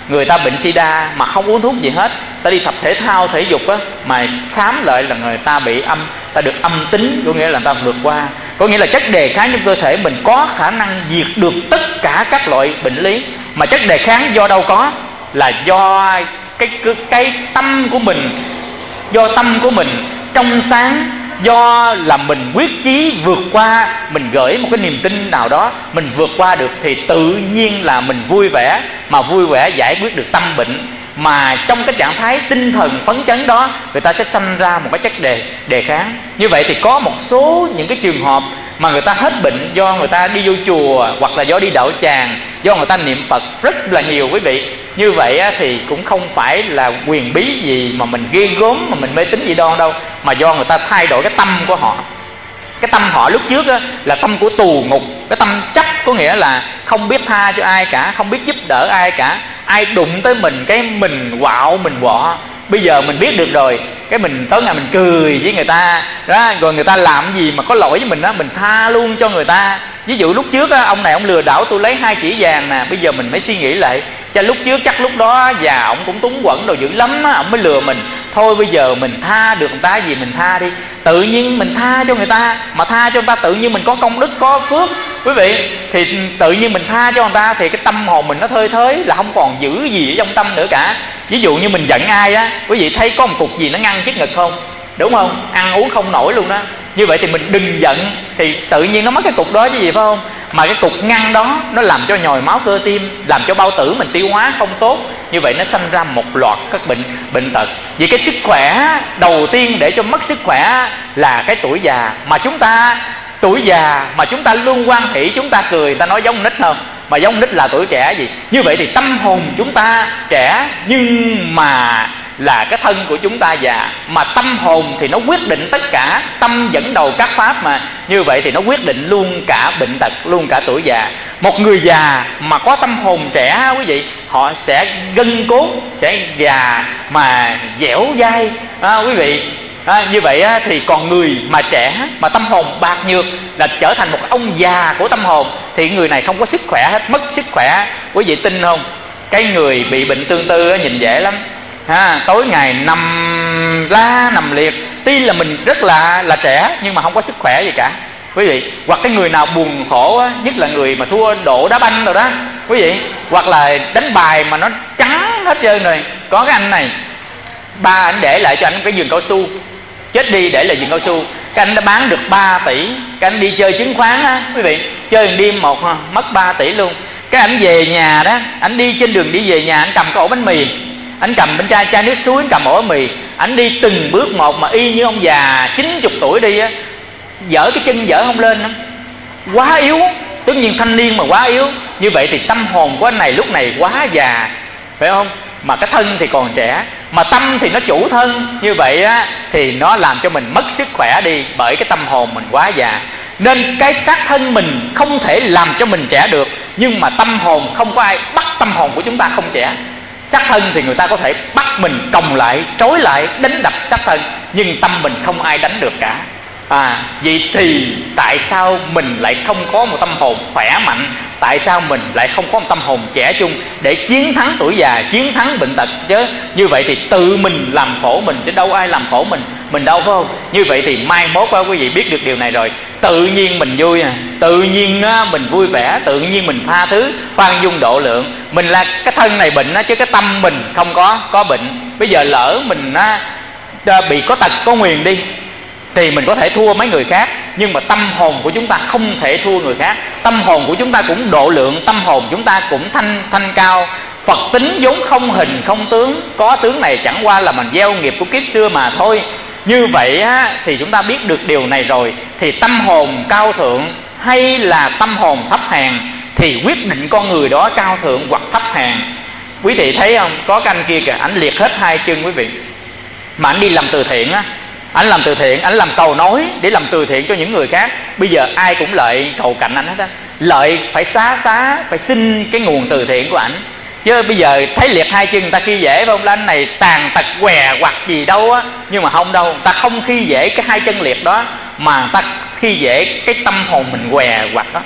S2: người ta bệnh sida mà không uống thuốc gì hết, ta đi tập thể thao thể dục á, mà khám lại là người ta bị âm, ta được âm tính, có nghĩa là ta vượt qua, có nghĩa là chất đề kháng trong cơ thể mình có khả năng diệt được tất cả các loại bệnh lý. Mà chất đề kháng do đâu có? Là do cái cái, cái tâm của mình, do tâm của mình trong sáng, do là mình quyết chí vượt qua, mình gửi một cái niềm tin nào đó, mình vượt qua được thì tự nhiên là mình vui vẻ, mà vui vẻ giải quyết được tâm bệnh. Mà trong cái trạng thái tinh thần phấn chấn đó, người ta sẽ sanh ra một cái chất đề đề kháng. Như vậy thì có một số những cái trường hợp mà người ta hết bệnh do người ta đi vô chùa, hoặc là do đi đạo tràng, do người ta niệm Phật rất là nhiều quý vị. Như vậy thì cũng không phải là quyền bí gì mà mình ghê gớm, mà mình mê tín dị đoan đâu, mà do người ta thay đổi cái tâm của họ. Cái tâm họ lúc trước á, là tâm của tù ngục, cái tâm chấp, có nghĩa là không biết tha cho ai cả, không biết giúp đỡ ai cả, ai đụng tới mình cái mình quạo mình quọ. Bây giờ mình biết được rồi, cái mình tới ngày mình cười với người ta đó, rồi người ta làm gì mà có lỗi với mình đó, mình tha luôn cho người ta. Ví dụ lúc trước á, ông này ông lừa đảo tôi lấy hai chỉ vàng nè, bây giờ mình mới suy nghĩ lại, cho lúc trước chắc lúc đó già ông cũng túng quẫn đồ dữ lắm á, ông mới lừa mình. Thôi bây giờ mình tha được người ta gì mình tha đi, tự nhiên mình tha cho người ta, mà tha cho người ta tự nhiên mình có công đức có phước quý vị, thì tự nhiên mình tha cho người ta thì cái tâm hồn mình nó thơi thới, là không còn giữ gì ở trong tâm nữa cả. Ví dụ như mình giận ai á, quý vị thấy có một cục gì nó ngăn trước ngực không, đúng không? Ăn uống không nổi luôn đó. Như vậy thì mình đừng giận, thì tự nhiên nó mất cái cục đó chứ gì, phải không? Mà cái cục ngăn đó nó làm cho nhồi máu cơ tim, làm cho bao tử mình tiêu hóa không tốt. Như vậy nó sanh ra một loạt các bệnh bệnh tật. Vì cái sức khỏe đầu tiên để cho mất sức khỏe là cái tuổi già. Mà chúng ta tuổi già mà chúng ta luôn hoan hỷ, chúng ta cười, ta nói giống nít không? Mà giống nít là tuổi trẻ gì? Như vậy thì tâm hồn chúng ta trẻ, nhưng mà là cái thân của chúng ta già. Mà tâm hồn thì nó quyết định tất cả, tâm dẫn đầu các pháp mà. Như vậy thì nó quyết định luôn cả bệnh tật, luôn cả tuổi già. Một người già mà có tâm hồn trẻ quý vị, họ sẽ gân cốt, sẽ già mà dẻo dai à, quý vị. À, như vậy á, thì còn người mà trẻ mà tâm hồn bạc nhược là trở thành một ông già của tâm hồn, thì người này không có sức khỏe hết, mất sức khỏe. Quý vị tin không? Cái người bị bệnh tương tư á, nhìn dễ lắm ha, tối ngày nằm la nằm liệt, tuy là mình rất là là trẻ nhưng mà không có sức khỏe gì cả quý vị. Hoặc cái người nào buồn khổ á, nhất là người mà thua độ đá banh rồi đó quý vị, hoặc là đánh bài mà nó trắng hết trơn rồi. Có cái anh này, ba anh để lại cho anh cái giường cao su, chết đi để lại giường cao su. Cái anh đã bán được ba tỷ. Cái anh đi chơi chứng khoán á quý vị, chơi một đêm một mất ba tỷ luôn. Cái anh về nhà đó, anh đi trên đường đi về nhà, anh cầm cái ổ bánh mì, anh cầm bánh chai chai nước suối, anh cầm ổ bánh mì, anh đi từng bước một mà y như ông già chín chục tuổi đi á, dở cái chân dở không lên lắm, quá yếu. Tất nhiên thanh niên mà quá yếu. Như vậy thì tâm hồn của anh này lúc này quá già, phải không? Mà cái thân thì còn trẻ, mà tâm thì nó chủ thân. Như vậy á, thì nó làm cho mình mất sức khỏe đi, bởi cái tâm hồn mình quá già. Nên cái xác thân mình không thể làm cho mình trẻ được, nhưng mà tâm hồn không có ai bắt tâm hồn của chúng ta không trẻ. Xác thân thì người ta có thể bắt mình còng lại, trói lại, đánh đập xác thân, nhưng tâm mình không ai đánh được cả. À, vậy thì tại sao mình lại không có một tâm hồn khỏe mạnh? Tại sao mình lại không có một tâm hồn trẻ trung để chiến thắng tuổi già, chiến thắng bệnh tật chứ? Như vậy thì tự mình làm khổ mình chứ đâu ai làm khổ mình, mình đâu, phải không? Như vậy thì mai mốt á, quý vị biết được điều này rồi, tự nhiên mình vui à, tự nhiên á, mình vui vẻ, tự nhiên mình tha thứ, khoan dung độ lượng. Mình là cái thân này bệnh á, chứ cái tâm mình không có có bệnh. Bây giờ lỡ mình á, bị có tật có nguyền đi thì mình có thể thua mấy người khác, nhưng mà tâm hồn của chúng ta không thể thua người khác. Tâm hồn của chúng ta cũng độ lượng, tâm hồn chúng ta cũng thanh thanh cao. Phật tính vốn không hình không tướng, có tướng này chẳng qua là mình gieo nghiệp của kiếp xưa mà thôi. Như vậy á, thì chúng ta biết được điều này rồi, thì tâm hồn cao thượng hay là tâm hồn thấp hèn thì quyết định con người đó cao thượng hoặc thấp hèn. Quý vị thấy không? Có cái anh kia kìa, ảnh liệt hết hai chân quý vị, mà ảnh đi làm từ thiện á, anh làm từ thiện, anh làm cầu nối để làm từ thiện cho những người khác. Bây giờ ai cũng lợi cầu cạnh anh hết á, lợi phải xá xá, phải xin cái nguồn từ thiện của ảnh. Chứ bây giờ thấy liệt hai chân người ta khi dễ, phải không? Là anh này tàn tật què hoặc gì đâu á, nhưng mà không đâu, người ta không khi dễ cái hai chân liệt đó, mà người ta khi dễ cái tâm hồn mình què hoặc đó.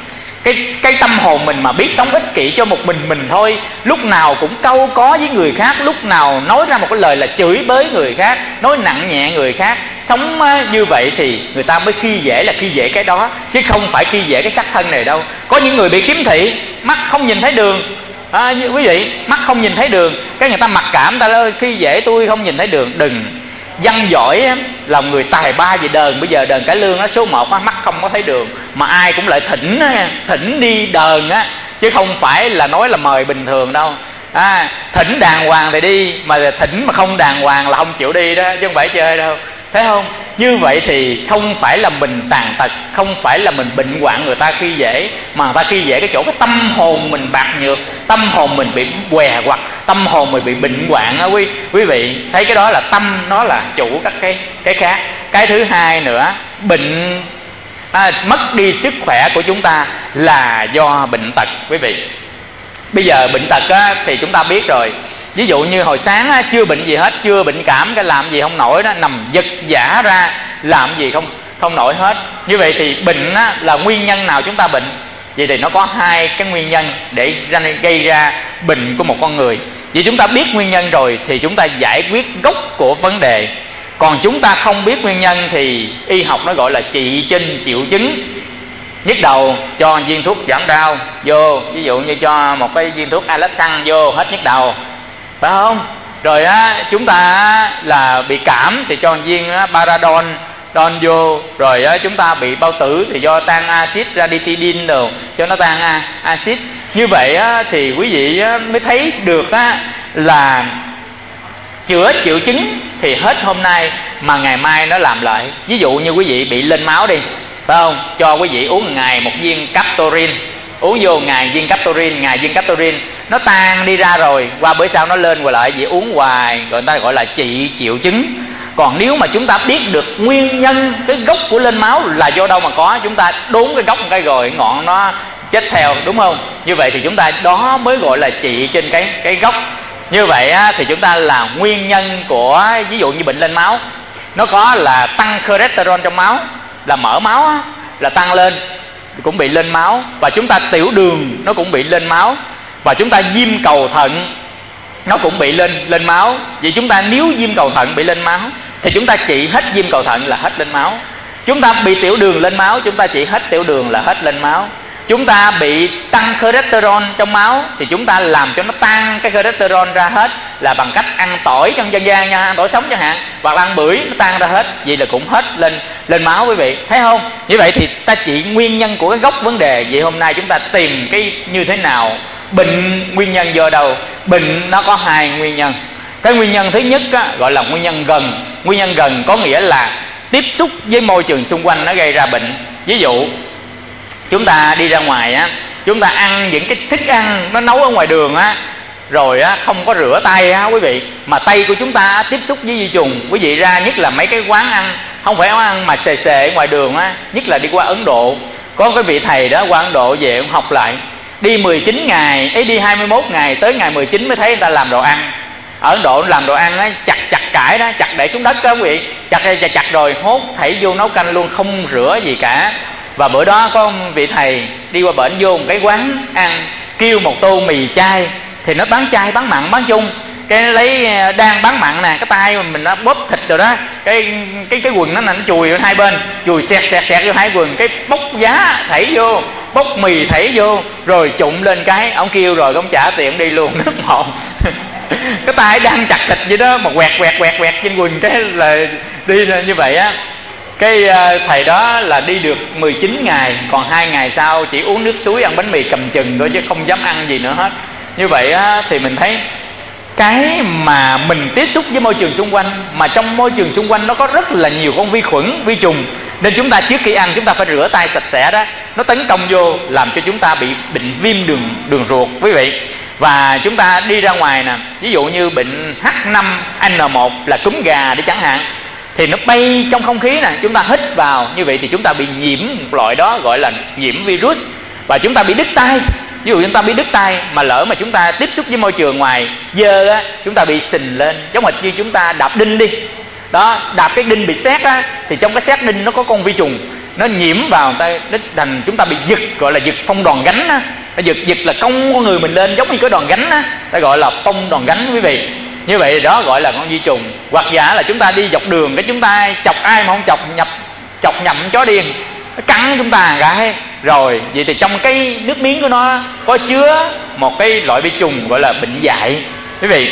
S3: Cái cái tâm hồn mình mà biết sống ích kỷ cho một mình mình thôi, lúc nào cũng cau có với người khác, lúc nào nói ra một cái lời là chửi bới người khác, nói nặng nhẹ người khác, sống như vậy thì người ta mới khi dễ là khi dễ cái đó, chứ không phải khi dễ cái xác thân này đâu. Có những người bị khiếm thị, mắt không nhìn thấy đường, à, quý vị, mắt không nhìn thấy đường, cái người ta mặc cảm, ta nói khi dễ tôi không nhìn thấy đường. Đừng. Văn giỏi là người tài ba về đờn. Bây giờ đờn cải lương nó số một, mắt không có thấy đường, mà ai cũng lại thỉnh thỉnh đi đờn á, chứ không phải là nói là mời bình thường đâu. À, thỉnh đàng hoàng thì đi, mà thỉnh mà không đàng hoàng là không chịu đi đó, chứ không phải chơi đâu. Thấy không? Như vậy thì không phải là mình tàn tật, không phải là mình bệnh hoạn người ta khi dễ, mà người ta khi dễ cái chỗ cái tâm hồn mình bạc nhược, tâm hồn mình bị què quặt, tâm hồn mình bị bệnh hoạn á quý quý vị. Thấy cái đó là tâm nó là chủ các cái cái khác. Cái thứ hai nữa, bệnh à, mất đi sức khỏe của chúng ta là do bệnh tật quý vị. Bây giờ bệnh tật á, thì chúng ta biết rồi. Ví dụ như hồi sáng á, chưa bệnh gì hết, chưa bệnh cảm, cái làm gì không nổi đó, nằm giật giả ra, làm gì không không nổi hết. Như vậy thì bệnh á, là nguyên nhân nào chúng ta bệnh? Vậy thì nó có hai cái nguyên nhân để gây ra bệnh của một con người. Vì chúng ta biết nguyên nhân rồi thì chúng ta giải quyết gốc của vấn đề. Còn chúng ta không biết nguyên nhân thì y học nó gọi là trị trên triệu chứng. Nhức đầu cho viên thuốc giảm đau vô, ví dụ như cho một cái viên thuốc Alaxan vô hết nhức đầu, phải không? Rồi á, chúng ta á, là bị cảm thì cho viên á, Paradol đon vô. Rồi á, chúng ta bị bao tử thì do tan axit raditidine đồ, cho nó tan a, axit. Như vậy á, thì quý vị á, mới thấy được á, là chữa triệu chứng thì hết hôm nay mà ngày mai nó làm lại. Ví dụ như quý vị bị lên máu đi, phải không? Cho quý vị uống ngày một viên Captorin, uống vô ngày viên Captorin, ngày viên Captorin, nó tan đi ra rồi, qua bữa sau nó lên qua lại, vậy uống hoài, người ta gọi là trị triệu chứng. Còn nếu mà chúng ta biết được nguyên nhân, cái gốc của lên máu là do đâu mà có, chúng ta đốn cái gốc một cái rồi ngọn nó chết theo, đúng không? Như vậy thì chúng ta đó mới gọi là trị trên cái cái gốc. Như vậy á, thì chúng ta là nguyên nhân của, ví dụ như bệnh lên máu, nó có là tăng cholesterol trong máu, là mỡ máu á, là tăng lên cũng bị lên máu. Và chúng ta tiểu đường nó cũng bị lên máu. Và chúng ta viêm cầu thận nó cũng bị lên lên máu. Vậy chúng ta nếu viêm cầu thận bị lên máu thì chúng ta trị hết viêm cầu thận là hết lên máu. Chúng ta bị tiểu đường lên máu, chúng ta trị hết tiểu đường là hết lên máu. Chúng ta bị tăng cholesterol trong máu thì chúng ta làm cho nó tan cái cholesterol ra hết, là bằng cách ăn tỏi trong dân gian nha, ăn tỏi sống chẳng hạn, hoặc là ăn bưởi, nó tan ra hết. Vậy là cũng hết lên lên máu quý vị, thấy không? Như vậy thì ta trị nguyên nhân của cái gốc vấn đề. Vậy hôm nay chúng ta tìm cái như thế nào? Bệnh nguyên nhân do đâu? Bệnh nó có hai nguyên nhân. Cái nguyên nhân thứ nhất á, gọi là nguyên nhân gần. Nguyên nhân gần có nghĩa là tiếp xúc với môi trường xung quanh nó gây ra bệnh. Ví dụ chúng ta đi ra ngoài á, chúng ta ăn những cái thức ăn nó nấu ở ngoài đường á, rồi á không có rửa tay á quý vị, mà tay của chúng ta tiếp xúc với vi trùng. Quý vị ra nhất là mấy cái quán ăn, không phải quán ăn mà xề xề ở ngoài đường á, nhất là đi qua Ấn Độ, có cái vị thầy đó qua Ấn Độ về ông học lại, đi mười chín ngày ấy, đi hai mươi mốt ngày, tới ngày mười chín mới thấy người ta làm đồ ăn. Ở Ấn Độ làm đồ ăn á, chặt chặt cải đó, chặt để xuống đất đó quý vị, chặt chặt chặt rồi hốt thảy vô nấu canh luôn, không rửa gì cả. Và bữa đó có một vị thầy đi qua bển vô một cái quán ăn, kêu một tô mì chay, thì nó bán chay bán mặn bán chung, cái lấy đang bán mặn nè, cái tay mình nó bóp thịt rồi đó, cái cái cái quần nó nó chùi ở hai bên, chùi xẹt xẹt xẹt vô hai quần, cái bốc giá thảy vô, bốc mì thảy vô, rồi trụng lên cái ông kêu rồi ông trả tiền đi luôn nước một. Cái tay đang chặt thịt vậy đó mà quẹt quẹt quẹt quẹt trên quần cái là đi như vậy á. Cái thầy đó là đi được mười chín ngày, còn hai ngày sau chỉ uống nước suối, ăn bánh mì cầm chừng thôi chứ không dám ăn gì nữa hết. Như vậy á, thì mình thấy cái mà mình tiếp xúc với môi trường xung quanh, mà trong môi trường xung quanh nó có rất là nhiều con vi khuẩn, vi trùng, nên chúng ta trước khi ăn chúng ta phải rửa tay sạch sẽ đó. Nó tấn công vô làm cho chúng ta bị bệnh viêm đường đường ruột quý vị. Và chúng ta đi ra ngoài nè, ví dụ như bệnh H năm N một là cúm gà để chẳng hạn, thì nó bay trong không khí nè, chúng ta hít vào, như vậy thì chúng ta bị nhiễm một loại đó gọi là nhiễm virus, và chúng ta bị đứt tay. Ví dụ chúng ta bị đứt tay mà lỡ mà chúng ta tiếp xúc với môi trường ngoài dơ á, chúng ta bị sình lên, giống hệt như chúng ta đạp đinh đi đó, đạp cái đinh bị sét á, thì trong cái sét đinh nó có con vi trùng, nó nhiễm vào ta, nó thành chúng ta bị giật, gọi là giật phong đòn gánh á. Nó giật giật là cong con người mình lên giống như cái đòn gánh á, ta gọi là phong đòn gánh quý vị. Như vậy đó gọi là con vi trùng. Hoặc giả là chúng ta đi dọc đường, cái chúng ta chọc ai mà không chọc nhập chọc nhậm chó điên, nó cắn chúng ta cái rồi, vậy thì trong cái nước miếng của nó có chứa một cái loại vi trùng gọi là bệnh dại quý vị.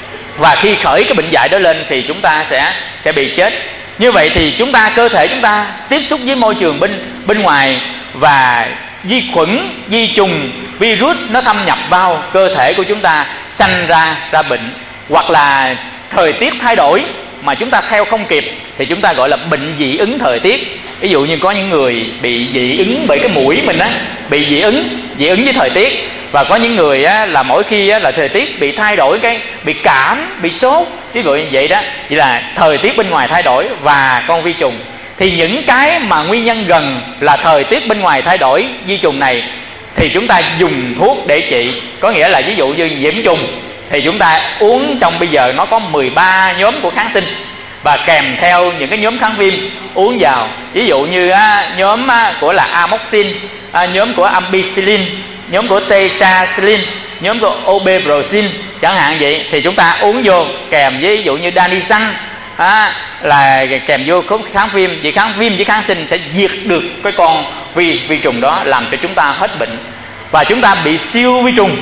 S3: Và khi khởi cái bệnh dại đó lên thì chúng ta sẽ sẽ bị chết. Như vậy thì chúng ta, cơ thể chúng ta tiếp xúc với môi trường bên bên ngoài, và vi khuẩn, vi trùng, virus nó thâm nhập vào cơ thể của chúng ta, sanh ra ra bệnh. Hoặc là thời tiết thay đổi mà chúng ta theo không kịp thì chúng ta gọi là bệnh dị ứng thời tiết. Ví dụ như có những người bị dị ứng bởi cái mũi mình á, bị dị ứng dị ứng với thời tiết. Và có những người á, là mỗi khi á, là thời tiết bị thay đổi, cái bị cảm, bị sốt, ví dụ như vậy đó. Vậy là thời tiết bên ngoài thay đổi và con vi trùng. Thì những cái mà nguyên nhân gần là thời tiết bên ngoài thay đổi vi trùng này thì chúng ta dùng thuốc để trị. Có nghĩa là ví dụ như nhiễm trùng thì chúng ta uống, trong bây giờ nó có mười ba nhóm của kháng sinh và kèm theo những cái nhóm kháng viêm uống vào. Ví dụ như á, nhóm á, của là amoxicillin, à, nhóm của ampicillin, nhóm của tetracycline, nhóm của obebrocin chẳng hạn vậy. Thì chúng ta uống vô kèm với ví dụ như danisan, à, là kèm vô kháng viêm. Vì kháng viêm với kháng sinh sẽ diệt được cái con vi vi trùng đó, làm cho chúng ta hết bệnh. Và chúng ta bị siêu vi trùng.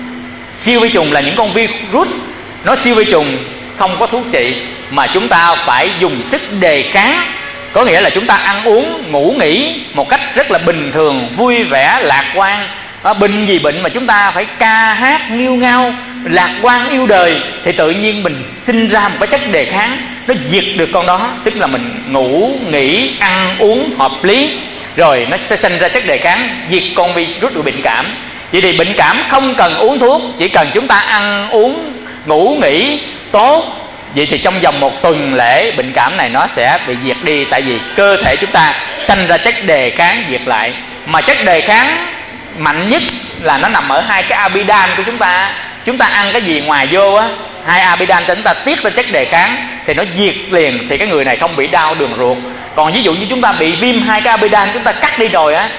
S3: Siêu vi trùng là những con virus, nó siêu vi trùng không có thuốc trị, mà chúng ta phải dùng sức đề kháng. Có nghĩa là chúng ta ăn uống, ngủ nghỉ một cách rất là bình thường, vui vẻ, lạc quan. À, bệnh gì bệnh mà chúng ta phải ca hát nghêu ngao, lạc quan yêu đời, thì tự nhiên mình sinh ra một cái chất đề kháng, nó diệt được con đó. Tức là mình ngủ nghỉ, ăn uống hợp lý, rồi nó sẽ sinh ra chất đề kháng diệt con virus của bệnh cảm. Vậy thì bệnh cảm không cần uống thuốc, chỉ cần chúng ta ăn uống, ngủ nghỉ tốt, vậy thì trong vòng một tuần lễ bệnh cảm này nó sẽ bị diệt đi. Tại vì cơ thể chúng ta sanh ra chất đề kháng diệt lại. Mà chất đề kháng mạnh nhất là nó nằm ở hai cái amidan của chúng ta. Chúng ta ăn cái gì ngoài vô á, hai amidan chúng ta tiết ra chất đề kháng thì nó diệt liền, thì cái người này không bị đau đường ruột. Còn ví dụ như chúng ta bị viêm hai cái amidan, chúng ta cắt đi rồi á,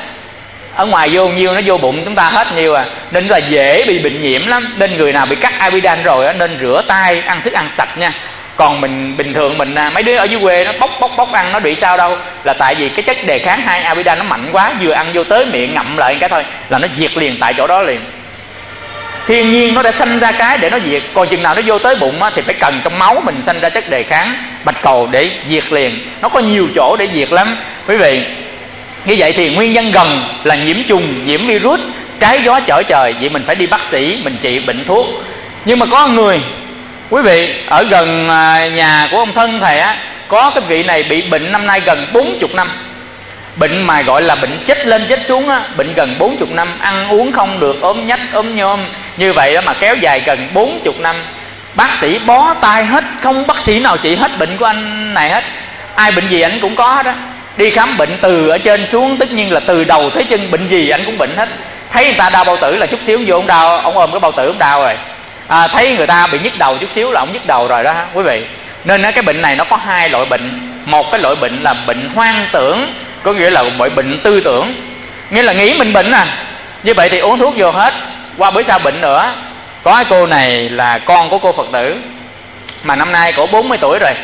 S3: ở ngoài vô nhiêu nó vô bụng chúng ta hết nhiêu à, nên là dễ bị bệnh nhiễm lắm. Nên người nào bị cắt amidan rồi á, nên rửa tay, ăn thức ăn sạch nha. Còn mình bình thường mình, mấy đứa ở dưới quê nó bóc bóc bóc ăn, nó bị sao đâu, là tại vì cái chất đề kháng hai amidan nó mạnh quá, vừa ăn vô tới miệng ngậm lại cái thôi là nó diệt liền tại chỗ đó liền. Thiên nhiên nó đã sanh ra cái để nó diệt, còn chừng nào nó vô tới bụng á, thì phải cần trong máu mình sanh ra chất đề kháng bạch cầu để diệt liền. Nó có nhiều chỗ để diệt lắm quý vị. Như vậy thì nguyên nhân gần là nhiễm trùng, nhiễm virus, trái gió trở trời. Vậy mình phải đi bác sĩ, mình trị bệnh thuốc. Nhưng mà có người, quý vị, ở gần nhà của ông thân thầy á, có cái vị này bị bệnh năm nay gần bốn mươi năm. Bệnh mà gọi là bệnh chết lên chết xuống á, bệnh gần bốn mươi năm, ăn uống không được, ốm nhách, ốm nhôm. Như vậy đó mà kéo dài gần bốn mươi năm. Bác sĩ bó tay hết, không bác sĩ nào trị hết bệnh của anh này hết. Ai bệnh gì anh cũng có hết á. Đi khám bệnh từ ở trên xuống, tất nhiên là từ đầu tới chân, bệnh gì anh cũng bệnh hết. Thấy người ta đau bao tử là chút xíu vô ông đau, ông ôm cái bao tử ông đau rồi. À, thấy người ta bị nhức đầu chút xíu là ông nhức đầu rồi đó quý vị. Nên cái bệnh này nó có hai loại bệnh. Một cái loại bệnh là bệnh hoang tưởng, có nghĩa là bệnh bệnh tư tưởng, nghĩa là nghĩ mình bệnh à. Như vậy thì uống thuốc vô hết, qua bữa sau bệnh nữa. Có cái cô này là con của cô Phật tử, mà năm nay cổ bốn mươi tuổi rồi,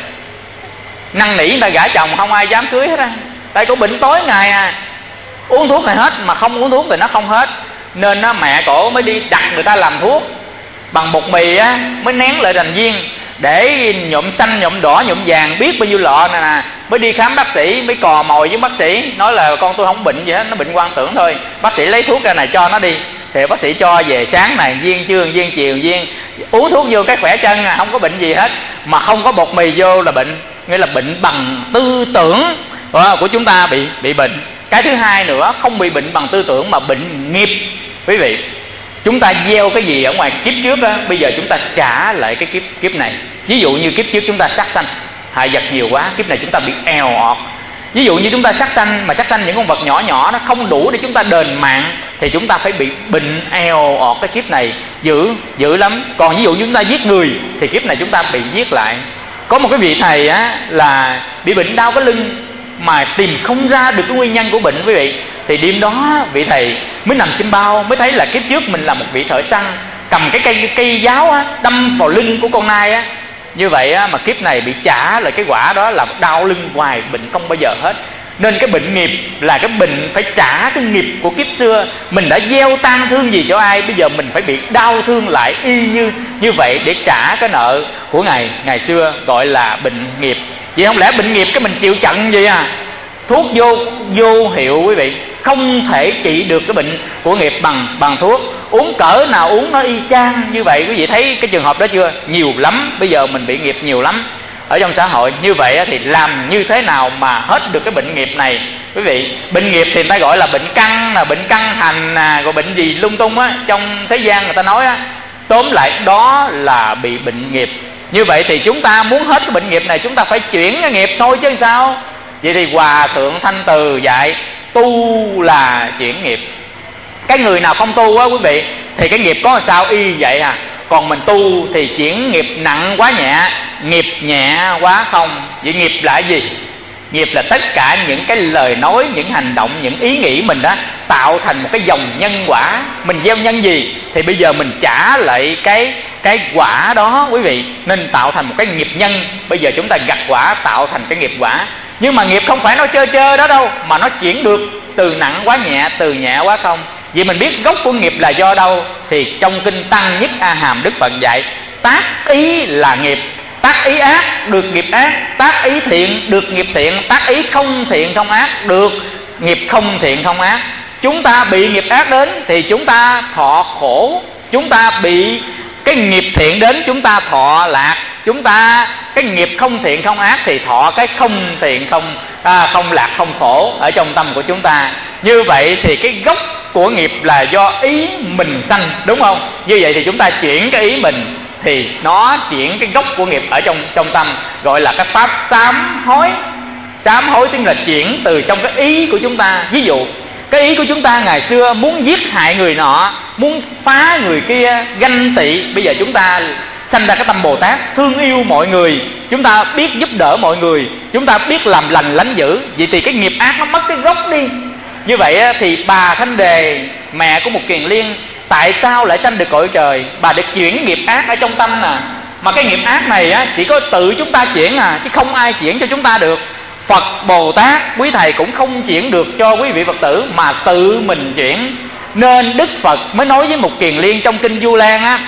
S3: năn nỉ người ta gả chồng không ai dám cưới hết á. Tại cổ bệnh tối ngày à, uống thuốc này hết, mà không uống thuốc thì nó không hết. Nên á, mẹ cổ mới đi đặt người ta làm thuốc bằng bột mì á, mới nén lại thành viên để nhuộm xanh, nhuộm đỏ, nhuộm vàng, biết bao nhiêu lọ này nè. Mới đi khám bác sĩ, mới cò mồi với bác sĩ, nói là con tôi không bệnh gì hết, nó bệnh hoang tưởng thôi. Bác sĩ lấy thuốc ra này cho nó đi. Thì bác sĩ cho về sáng này viên, trưa viên, chiều viên, uống thuốc vô cái khỏe chân à, không có bệnh gì hết. Mà không có bột mì vô là bệnh, nghĩa là bệnh bằng tư tưởng của chúng ta bị bị bệnh. Cái thứ hai nữa, không bị bệnh bằng tư tưởng mà bệnh nghiệp quý vị. Chúng ta gieo cái gì ở ngoài kiếp trước đó, bây giờ chúng ta trả lại cái kiếp kiếp này. Ví dụ như kiếp trước chúng ta sát sanh, hại vật nhiều quá, kiếp này chúng ta bị eo ọt. Ví dụ như chúng ta sát sanh, mà sát sanh những con vật nhỏ nhỏ nó không đủ để chúng ta đền mạng, thì chúng ta phải bị bệnh eo ọt cái kiếp này, dữ dữ lắm. Còn ví dụ như chúng ta giết người thì kiếp này chúng ta bị giết lại. Có một cái vị thầy á là bị bệnh đau cái lưng, mà tìm không ra được cái nguyên nhân của bệnh quý vị, thì đêm đó vị thầy mới nằm xiêm bao, mới thấy là kiếp trước mình là một vị thợ săn, cầm cái cây cây giáo á, đâm vào lưng của con nai á. Như vậy á, mà kiếp này bị trả lại cái quả đó là đau lưng hoài, bệnh không bao giờ hết. Nên cái bệnh nghiệp là cái bệnh phải trả cái nghiệp của kiếp xưa. Mình đã gieo tang thương gì cho ai, bây giờ mình phải bị đau thương lại y như như vậy để trả cái nợ của ngày ngày xưa, gọi là bệnh nghiệp. Vậy không lẽ bệnh nghiệp cái mình chịu trận gì à? Thuốc vô vô hiệu quý vị, không thể trị được cái bệnh của nghiệp bằng bằng thuốc. Uống cỡ nào uống nó y chang như vậy. Quý vị thấy cái trường hợp đó chưa? Nhiều lắm, bây giờ mình bị nghiệp nhiều lắm ở trong xã hội. Như vậy thì làm như thế nào mà hết được cái bệnh nghiệp này quý vị? Bệnh nghiệp thì người ta gọi là bệnh căn, là bệnh căn hành, à, rồi bệnh gì lung tung á, trong thế gian người ta nói á. Tóm lại đó là bị bệnh nghiệp. Như vậy thì chúng ta muốn hết cái bệnh nghiệp này, chúng ta phải chuyển cái nghiệp thôi chứ sao. Vậy thì Hòa Thượng Thanh Từ dạy tu là chuyển nghiệp. Cái người nào không tu á quý vị, thì cái nghiệp có sao y vậy à. Còn mình tu thì chuyển nghiệp nặng quá nhẹ, nghiệp nhẹ quá không. Vậy nghiệp là gì? Nghiệp là tất cả những cái lời nói, những hành động, những ý nghĩ mình đó tạo thành một cái dòng nhân quả. Mình gieo nhân gì thì bây giờ mình trả lại cái cái quả đó quý vị. Nên tạo thành một cái nghiệp nhân. Bây giờ chúng ta gặt quả tạo thành cái nghiệp quả. Nhưng mà nghiệp không phải nó chơi chơi đó đâu, mà nó chuyển được từ nặng quá nhẹ, từ nhẹ quá không. Vì mình biết gốc của nghiệp là do đâu, thì trong kinh Tăng Nhất A Hàm Đức Phật dạy tác ý là nghiệp. Tác ý ác được nghiệp ác, tác ý thiện được nghiệp thiện, tác ý không thiện không ác được nghiệp không thiện không ác. Chúng ta bị nghiệp ác đến thì chúng ta thọ khổ, chúng ta bị cái nghiệp thiện đến chúng ta thọ lạc, chúng ta cái nghiệp không thiện không ác thì thọ cái không thiện không à, không lạc không khổ ở trong tâm của chúng ta. Như vậy thì cái gốc của nghiệp là do ý mình sanh, đúng không? Như vậy thì chúng ta chuyển cái ý mình thì nó chuyển cái gốc của nghiệp ở trong trong tâm, gọi là cái pháp sám hối. Sám hối tức là chuyển từ trong cái ý của chúng ta. Ví dụ cái ý của chúng ta ngày xưa muốn giết hại người nọ, muốn phá người kia, ganh tị. Bây giờ chúng ta sanh ra cái tâm Bồ Tát, thương yêu mọi người, chúng ta biết giúp đỡ mọi người, chúng ta biết làm lành lánh dữ. Vậy thì cái nghiệp ác nó mất cái gốc đi. Như vậy thì bà Thanh Đề, mẹ của một kiền liên, tại sao lại sanh được cõi trời? Bà được chuyển nghiệp ác ở trong tâm nè. Mà cái nghiệp ác này á, chỉ có tự chúng ta chuyển à, chứ không ai chuyển cho chúng ta được. Phật Bồ Tát, quý thầy cũng không chuyển được cho quý vị Phật tử, mà tự mình chuyển. Nên Đức Phật mới nói với một kiền liên trong kinh Vu Lan á: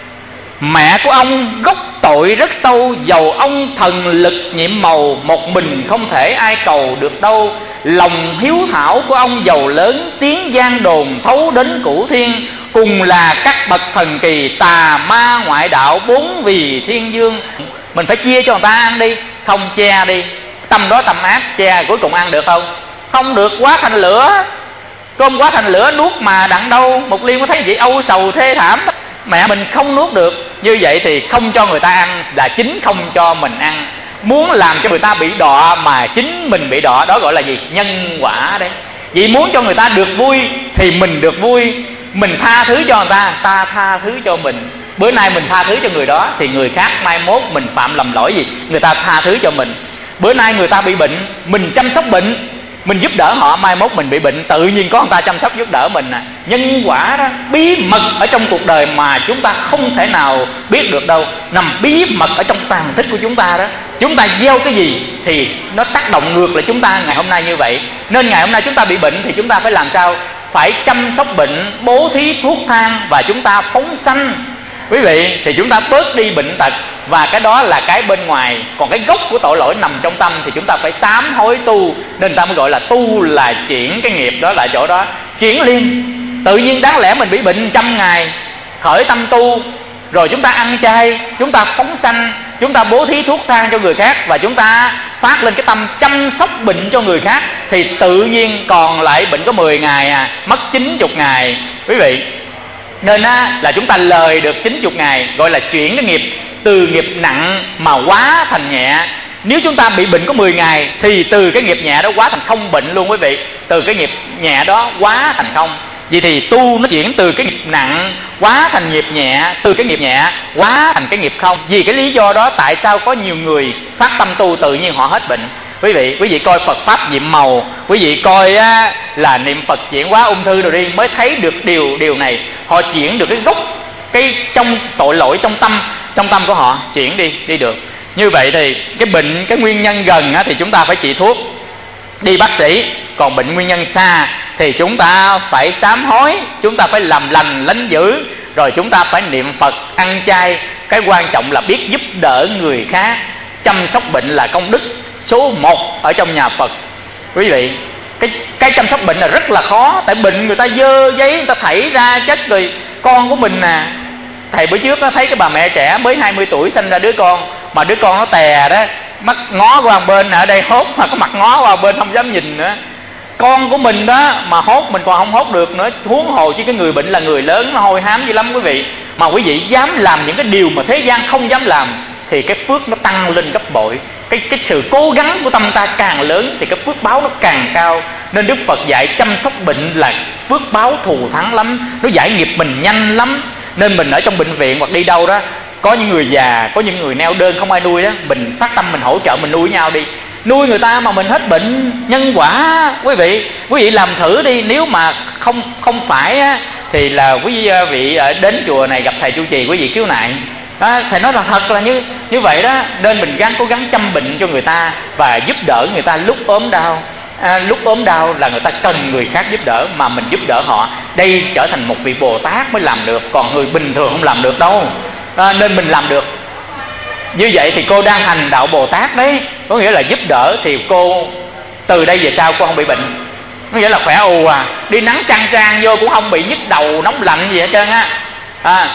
S3: mẹ của ông gốc tội rất sâu, dầu ông thần lực nhiệm màu, một mình không thể ai cầu được đâu. Lòng hiếu thảo của ông giàu lớn, tiếng gian đồn thấu đến cửu thiên. Cùng là các bậc thần kỳ, tà ma ngoại đạo, bốn vì thiên dương. Mình phải chia cho người ta ăn đi, không che đi. Tâm đó tâm ác, che cuối cùng ăn được không? Không được, quá thành lửa. Cơm quá thành lửa nuốt mà đặng đâu. Một Liên có thấy vậy âu sầu thê thảm. Mẹ mình không nuốt được. Như vậy thì không cho người ta ăn là chính không cho mình ăn. Muốn làm cho người ta bị đọa mà chính mình bị đọa, đó gọi là gì? Nhân quả đấy. Vì muốn cho người ta được vui thì mình được vui. Mình tha thứ cho người ta, ta tha thứ cho mình. Bữa nay mình tha thứ cho người đó thì người khác mai mốt mình phạm lầm lỗi gì, người ta tha thứ cho mình. Bữa nay người ta bị bệnh, mình chăm sóc bệnh, mình giúp đỡ họ, mai mốt mình bị bệnh, tự nhiên có người ta chăm sóc giúp đỡ mình à. Nhân quả đó, bí mật ở trong cuộc đời mà chúng ta không thể nào biết được đâu. Nằm bí mật ở trong tàng thức của chúng ta đó. Chúng ta gieo cái gì thì nó tác động ngược lại chúng ta ngày hôm nay như vậy. Nên ngày hôm nay chúng ta bị bệnh thì chúng ta phải làm sao? Phải chăm sóc bệnh, bố thí thuốc thang và chúng ta phóng sanh. Quý vị, thì chúng ta bớt đi bệnh tật. Và cái đó là cái bên ngoài. Còn cái gốc của tội lỗi nằm trong tâm thì chúng ta phải sám hối tu. Nên người ta mới gọi là tu là chuyển cái nghiệp đó lại chỗ đó. Chuyển liền. Tự nhiên đáng lẽ mình bị bệnh trăm ngày, khởi tâm tu, rồi chúng ta ăn chay, chúng ta phóng sanh, chúng ta bố thí thuốc thang cho người khác, và chúng ta phát lên cái tâm chăm sóc bệnh cho người khác, thì tự nhiên còn lại bệnh có mười ngày à, mất chín mươi ngày. Quý vị, nên á, là chúng ta lời được chín mươi ngày, gọi là chuyển cái nghiệp từ nghiệp nặng mà quá thành nhẹ. Nếu chúng ta bị bệnh có mười ngày thì từ cái nghiệp nhẹ đó quá thành không bệnh luôn quý vị. Từ cái nghiệp nhẹ đó quá thành không. Vậy thì tu nó chuyển từ cái nghiệp nặng quá thành nghiệp nhẹ, từ cái nghiệp nhẹ quá thành cái nghiệp không. Vì cái lý do đó tại sao có nhiều người phát tâm tu tự nhiên họ hết bệnh. Quý vị quý vị coi Phật pháp nhiệm màu, quý vị coi á, là niệm Phật chuyển hóa ung thư rồi đi, mới thấy được điều điều này. Họ chuyển được cái gốc, cái trong tội lỗi trong tâm, trong tâm của họ chuyển đi đi được. Như vậy thì cái bệnh, cái nguyên nhân gần á, thì chúng ta phải trị thuốc, đi bác sĩ. Còn bệnh nguyên nhân xa thì chúng ta phải sám hối, chúng ta phải làm lành lánh dữ, rồi chúng ta phải niệm Phật, ăn chay. Cái quan trọng là biết giúp đỡ người khác. Chăm sóc bệnh là công đức số một ở trong nhà Phật. Quý vị, cái cái chăm sóc bệnh là rất là khó. Tại bệnh người ta dơ giấy, người ta thảy ra chết rồi. Con của mình nè, thầy bữa trước nó thấy cái bà mẹ trẻ mới hai mươi tuổi sinh ra đứa con, mà đứa con nó tè đó, mắt ngó qua một bên, ở đây hốt mà có mặt ngó qua một bên không dám nhìn nữa. Con của mình đó mà hốt mình còn không hốt được nữa, huống hồ chứ cái người bệnh là người lớn, nó hôi hám dữ lắm quý vị. Mà quý vị dám làm những cái điều mà thế gian không dám làm thì cái phước nó tăng lên gấp bội. Cái cái sự cố gắng của tâm ta càng lớn thì cái phước báo nó càng cao. Nên Đức Phật dạy chăm sóc bệnh là phước báo thù thắng lắm, nó giải nghiệp mình nhanh lắm. Nên mình ở trong bệnh viện hoặc đi đâu đó, có những người già, có những người neo đơn không ai nuôi đó, mình phát tâm mình hỗ trợ, mình nuôi nhau đi. Nuôi người ta mà mình hết bệnh, nhân quả. Quý vị quý vị làm thử đi. Nếu mà không không phải á, thì là quý vị đến chùa này gặp thầy trụ trì, quý vị khiếu nại đó, thầy nói là thật là như như vậy đó. Nên mình gắng cố gắng chăm bệnh cho người ta và giúp đỡ người ta lúc ốm đau. À, lúc ốm đau là người ta cần người khác giúp đỡ, mà mình giúp đỡ họ, đây trở thành một vị Bồ Tát mới làm được, còn người bình thường không làm được đâu. À, nên mình làm được như vậy thì cô đang hành đạo Bồ Tát đấy. Có nghĩa là giúp đỡ thì cô từ đây về sau cô không bị bệnh. Có nghĩa là khỏe ù à, đi nắng chang trang vô cũng không bị nhức đầu nóng lạnh gì hết trơn á. À.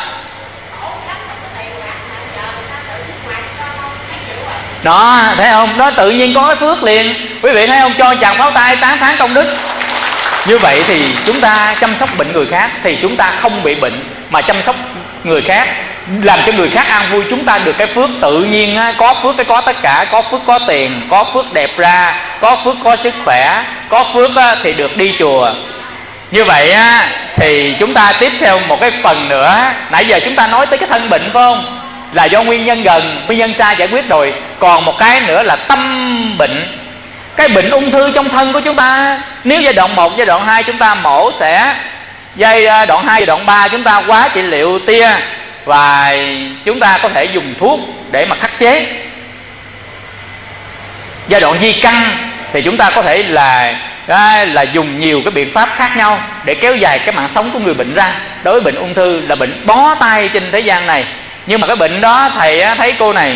S3: Đó, thấy không? Đó tự nhiên có cái phước liền. Quý vị thấy không? Cho chàng pháo tay tán thán công đức. Như vậy thì chúng ta chăm sóc bệnh người khác thì chúng ta không bị bệnh, mà chăm sóc người khác, làm cho người khác an vui, chúng ta được cái phước tự nhiên á. Có phước cái có tất cả. Có phước có tiền, có phước đẹp ra, có phước có sức khỏe, có phước á, thì được đi chùa. Như vậy á, thì chúng ta tiếp theo một cái phần nữa. Nãy giờ chúng ta nói tới cái thân bệnh phải không? Là do nguyên nhân gần, nguyên nhân xa giải quyết rồi. Còn một cái nữa là tâm bệnh. Cái bệnh ung thư trong thân của chúng ta, nếu giai đoạn một, giai đoạn hai chúng ta mổ xẻ, giai đoạn hai, giai đoạn ba chúng ta quá trị liệu tia, và chúng ta có thể dùng thuốc để mà khắc chế. Giai đoạn di căn thì chúng ta có thể là là dùng nhiều cái biện pháp khác nhau để kéo dài cái mạng sống của người bệnh ra. Đối với bệnh ung thư là bệnh bó tay trên thế gian này. Nhưng mà cái bệnh đó thầy thấy cô này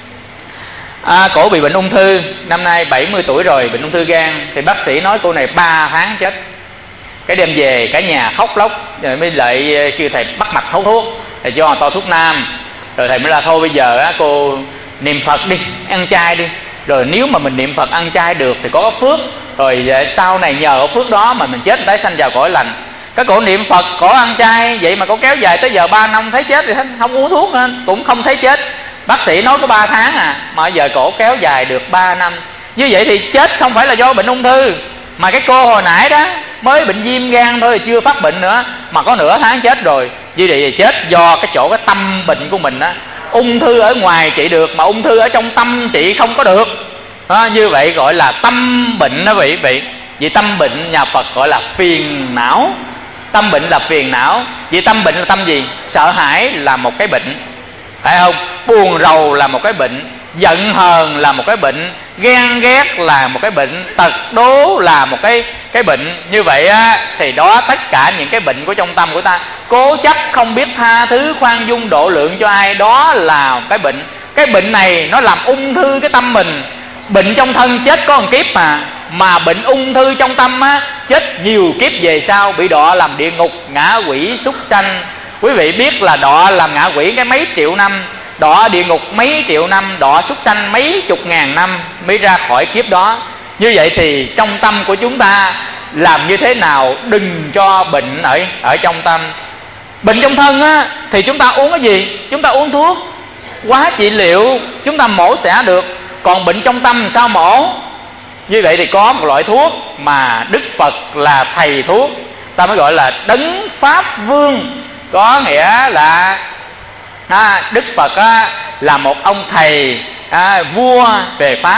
S3: à, cổ bị bệnh ung thư, năm nay bảy mươi tuổi rồi, bệnh ung thư gan. Thì bác sĩ nói cô này ba tháng chết. Cái đem về cả nhà khóc lóc, rồi mới lại kêu thầy bắt mạch hút thuốc. Thầy cho to thuốc nam. Rồi thầy mới là thôi bây giờ á, cô niệm Phật đi, ăn chay đi. Rồi nếu mà mình niệm Phật ăn chay được thì có phước. Rồi sau này nhờ ở phước đó mà mình chết tái sanh vào cõi lành. Cái cổ niệm Phật, cổ ăn chay, vậy mà cổ kéo dài tới giờ ba năm thấy chết thì không uống thuốc nữa, cũng không thấy chết. Bác sĩ nói có ba tháng à, mà giờ cổ kéo dài được ba năm. Như vậy thì chết không phải là do bệnh ung thư, mà cái cô hồi nãy đó mới bệnh viêm gan thôi, chưa phát bệnh nữa mà có nửa tháng chết rồi. Như vậy thì chết do cái chỗ cái tâm bệnh của mình á. Ung thư ở ngoài trị được, mà ung thư ở trong tâm trị không có được à, như vậy gọi là tâm bệnh đó vị vị. Vì tâm bệnh nhà Phật gọi là phiền não. Tâm bệnh là phiền não. Vì tâm bệnh là tâm gì? Sợ hãi là một cái bệnh, phải không? Buồn rầu là một cái bệnh, giận hờn là một cái bệnh, ghen ghét là một cái bệnh, tật đố là một cái cái bệnh. Như vậy á, thì đó tất cả những cái bệnh của trong tâm của ta. Cố chấp không biết tha thứ, khoan dung, độ lượng cho ai, đó là cái bệnh. Cái bệnh này nó làm ung thư cái tâm mình. Bệnh trong thân chết có một kiếp mà Mà bệnh ung thư trong tâm á, chết nhiều kiếp về sau, bị đọa làm địa ngục, ngạ quỷ, súc sanh. Quý vị biết là đọa làm ngạ quỷ cái mấy triệu năm, đọa địa ngục mấy triệu năm, đọa súc sanh mấy chục ngàn năm mới ra khỏi kiếp đó. Như vậy thì trong tâm của chúng ta làm như thế nào đừng cho bệnh ở ở trong tâm. Bệnh trong thân á, thì chúng ta uống cái gì? Chúng ta uống thuốc, quá trị liệu, chúng ta mổ xẻ được. Còn bệnh trong tâm sao mổ? Như vậy thì có một loại thuốc mà Đức Phật là thầy thuốc, ta mới gọi là Đấng Pháp Vương. Có nghĩa là à, Đức Phật á, là một ông thầy à, vua về Pháp.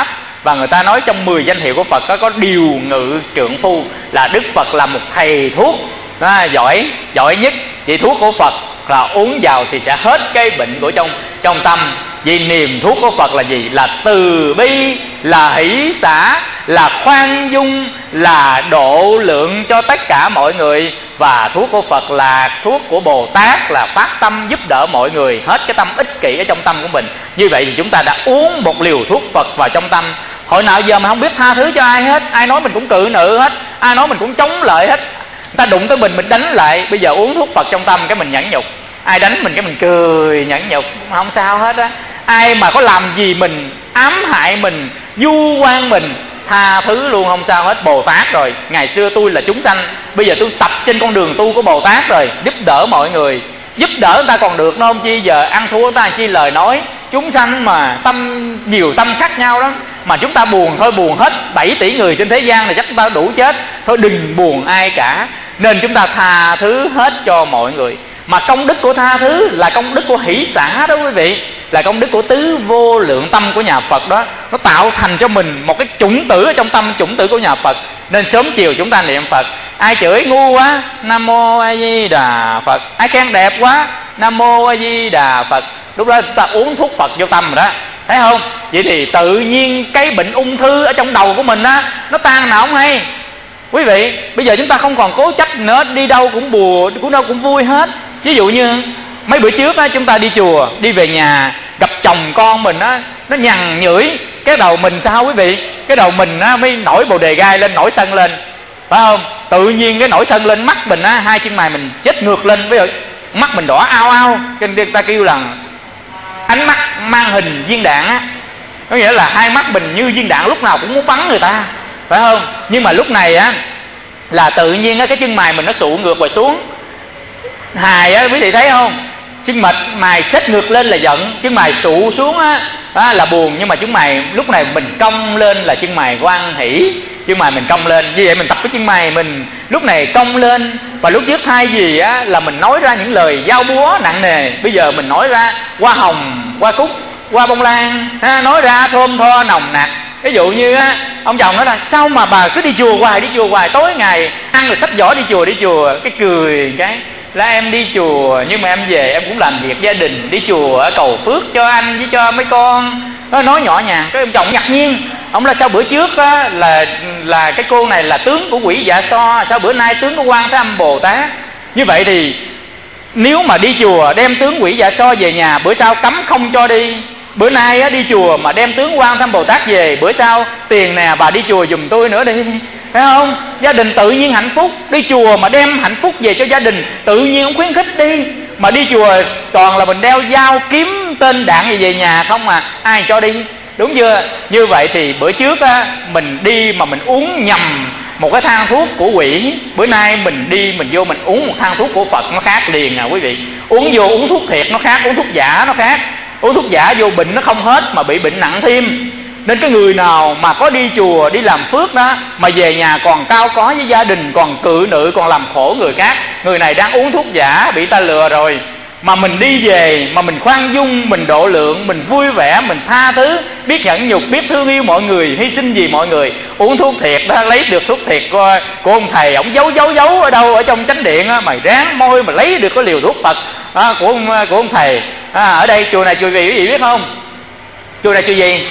S3: Và người ta nói trong mười danh hiệu của Phật đó, có điều ngự trượng phu, là Đức Phật là một thầy thuốc đó, giỏi giỏi nhất. Vậy thuốc của Phật là uống vào thì sẽ hết cái bệnh của trong trong tâm. Vì niềm thuốc của Phật là gì? Là từ bi, là hỷ xả, là khoan dung, là độ lượng cho tất cả mọi người. Và thuốc của Phật là thuốc của Bồ Tát, là phát tâm giúp đỡ mọi người, hết cái tâm ích kỷ ở trong tâm của mình. Như vậy thì chúng ta đã uống một liều thuốc Phật vào trong tâm. Hồi nào giờ mà không biết tha thứ cho ai hết, ai nói mình cũng cự nữ hết, ai nói mình cũng chống lại hết. Người ta đụng tới mình mình đánh lại. Bây giờ uống thuốc Phật trong tâm cái mình nhẫn nhục. Ai đánh mình cái mình cười nhẫn nhục, không sao hết á. Ai mà có làm gì mình, ám hại mình, vu oan mình, tha thứ luôn, không sao hết. Bồ Tát rồi. Ngày xưa tôi là chúng sanh, bây giờ tôi tập trên con đường tu của Bồ Tát rồi, giúp đỡ mọi người. Giúp đỡ người ta còn được nó không chi, giờ ăn thua người ta chi lời nói. Chúng sanh mà tâm nhiều tâm khác nhau lắm, mà chúng ta buồn thôi buồn hết bảy tỷ người trên thế gian này chắc chúng ta đủ chết. Thôi đừng buồn ai cả. Nên chúng ta tha thứ hết cho mọi người. Mà công đức của tha thứ là công đức của hỷ xả đó quý vị, là công đức của tứ vô lượng tâm của nhà Phật đó. Nó tạo thành cho mình một cái chủng tử ở trong tâm, chủng tử của nhà Phật. Nên sớm chiều chúng ta niệm Phật. Ai chửi ngu quá, Nam Mô A Di Đà Phật. Ai khen đẹp quá, Nam Mô A Di Đà Phật. Lúc đó chúng ta uống thuốc Phật vô tâm rồi đó, thấy không? Vậy thì tự nhiên cái bệnh ung thư ở trong đầu của mình á, nó tan nào không hay. Quý vị, bây giờ chúng ta không còn cố chấp nữa, đi đâu cũng buồn, cũng đâu cũng vui hết. Ví dụ như mấy bữa trước á, chúng ta đi chùa, đi về nhà gặp chồng con mình á, nó nhằn nhưỡi cái đầu mình sao quý vị? Cái đầu mình á mới nổi bồ đề gai lên, nổi sân lên, phải không? Tự nhiên cái nổi sân lên, mắt mình á, hai chân mày mình chết ngược lên, với mắt mình đỏ ao ao. Cho nên ta kêu là ánh mắt mang hình viên đạn á, có nghĩa là hai mắt mình như viên đạn, lúc nào cũng muốn bắn người ta, phải không? Nhưng mà lúc này á là tự nhiên á, cái chân mày mình nó sụ ngược và xuống. Hài á, quý vị thấy không? Chân mạch mày xếp ngược lên là giận, chân mày sụ xuống á, á là buồn. Nhưng mà chân mày lúc này mình cong lên là chân mày hoan hỷ, chân mày mình cong lên. Như vậy mình tập cái chân mày mình lúc này cong lên. Và lúc trước thay vì á là mình nói ra những lời giao búa nặng nề, bây giờ mình nói ra hoa hồng, hoa cúc, hoa bông lan, ha, nói ra thơm tho nồng nặc. Ví dụ như á, ông chồng nói là sao mà bà cứ đi chùa hoài, đi chùa hoài, tối ngày ăn rồi xách giỏ đi chùa, đi chùa. Cái cười cái là em đi chùa nhưng mà em về em cũng làm việc gia đình, đi chùa cầu phước cho anh với cho mấy con. Nó nói nhỏ nhàng. Cái ông chồng ngạc nhiên, ông là sao bữa trước á, là là cái cô này là tướng của quỷ Dạ So, sao bữa nay tướng của Quan Thế Âm Bồ Tát? Như vậy thì nếu mà đi chùa đem tướng quỷ Dạ So về nhà, bữa sau cấm không cho đi. Bữa nay á, đi chùa mà đem tướng Quan Thế Âm Bồ Tát về, bữa sau tiền nè bà đi chùa giùm tôi nữa đi, phải không? Gia đình tự nhiên hạnh phúc. Đi chùa mà đem hạnh phúc về cho gia đình, tự nhiên ông khuyến khích đi. Mà đi chùa toàn là mình đeo dao kiếm tên đạn gì về nhà không à, ai cho đi, đúng chưa? Như vậy thì bữa trước á, mình đi mà mình uống nhầm một cái thang thuốc của quỷ, bữa nay mình đi mình vô mình uống một thang thuốc của Phật, nó khác liền à quý vị. Uống vô uống thuốc thiệt nó khác, uống thuốc giả nó khác. Uống thuốc giả vô bệnh nó không hết mà bị bệnh nặng thêm. Nên cái người nào mà có đi chùa, đi làm phước đó, mà về nhà còn cao có với gia đình, còn cự nữ, còn làm khổ người khác, người này đang uống thuốc giả, bị ta lừa rồi. Mà mình đi về, mà mình khoan dung, mình độ lượng, mình vui vẻ, mình tha thứ, biết nhẫn nhục, biết thương yêu mọi người, hy sinh vì mọi người. Uống thuốc thiệt đó, lấy được thuốc thiệt của, của ông thầy, ông giấu giấu giấu ở đâu, ở trong chánh điện á, mày ráng môi mà lấy được cái liều thuốc Phật à, của, ông, của ông thầy à, ở đây chùa này chùa gì quý vị biết không? Chùa này chùa gì?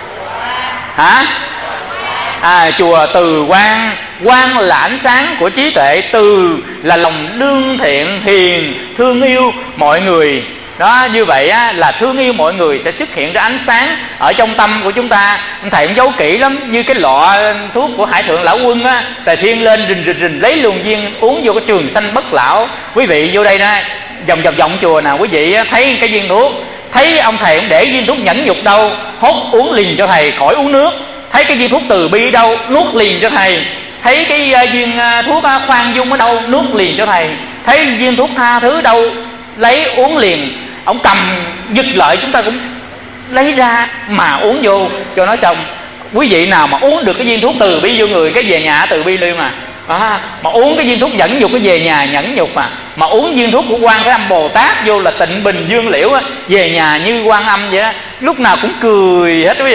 S3: Hả? À, chùa Từ Quang. Quang là ánh sáng của trí tuệ, từ là lòng lương thiện, hiền, thương yêu mọi người. Đó, như vậy á, là thương yêu mọi người sẽ xuất hiện ra ánh sáng ở trong tâm của chúng ta. Thầy cũng giấu kỹ lắm, như cái lọ thuốc của Hải Thượng Lão Quân á, Thầy Thiên lên rình rình rình lấy luồng viên uống vô cái trường sanh bất lão. Quý vị vô đây nè, vòng vòng vòng chùa nào quý vị thấy cái viên thuốc, thấy ông thầy cũng để viên thuốc nhẫn nhục đâu, hốt uống liền cho thầy khỏi uống nước. Thấy cái viên thuốc từ bi đâu, nuốt liền cho thầy. Thấy cái uh, viên uh, thuốc uh, khoan dung ở đâu, nuốt liền cho thầy. Thấy viên thuốc tha thứ đâu, lấy uống liền. Ông cầm giật lợi chúng ta cũng lấy ra mà uống vô cho nó xong. Quý vị nào mà uống được cái viên thuốc từ bi vô người, cái về nhà từ bi luôn mà. À, mà uống cái viên thuốc nhẫn nhục cái về nhà nhẫn nhục mà. Mà uống viên thuốc của Quan Thế Âm Bồ Tát vô là tịnh bình dương liễu á, về nhà như Quan Âm vậy đó, lúc nào cũng cười hết quý vị.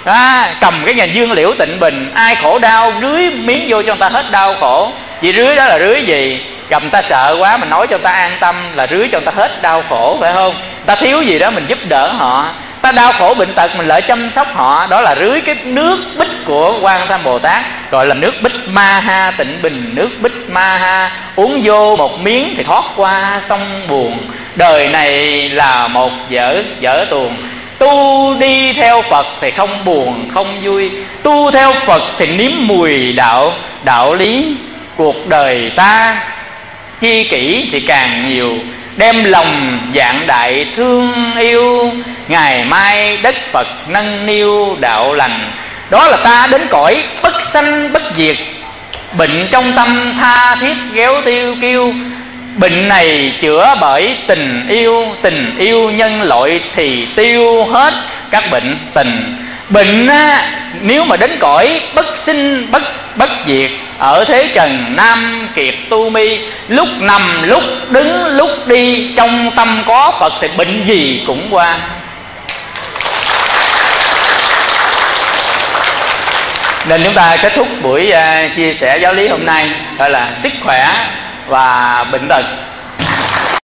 S3: à, cầm cái nhành dương liễu tịnh bình, ai khổ đau rưới miếng vô cho người ta hết đau khổ. Vì rưới đó là rưới gì? Gặp người ta sợ quá mình nói cho người ta an tâm là rưới cho người ta hết đau khổ, phải không? Người ta thiếu gì đó mình giúp đỡ họ, ta đau khổ bệnh tật mình lại chăm sóc họ, đó là rưới cái nước bích của Quan Tham Bồ Tát, gọi là nước bích ma ha tịnh bình. Nước bích ma ha, uống vô một miếng thì thoát qua sông buồn. Đời này là một dở dở tuồng, tu đi theo Phật thì không buồn không vui, tu theo Phật thì nếm mùi đạo đạo lý. Cuộc đời ta chi kỷ thì càng nhiều, đem lòng dạng đại thương yêu, ngày mai đất Phật nâng niu đạo lành. Đó là ta đến cõi bất sanh bất diệt, bệnh trong tâm tha thiết ghéo tiêu kiêu. Bệnh này chữa bởi tình yêu, tình yêu nhân loại thì tiêu hết các bệnh tình. Bệnh á, nếu mà đến cõi bất sinh bất bất diệt, ở thế trần nam kiệt tu mi, lúc nằm lúc đứng lúc đi, trong tâm có Phật thì bệnh gì cũng qua. Nên chúng ta kết thúc buổi uh, chia sẻ giáo lý hôm nay gọi là sức khỏe và bệnh tật.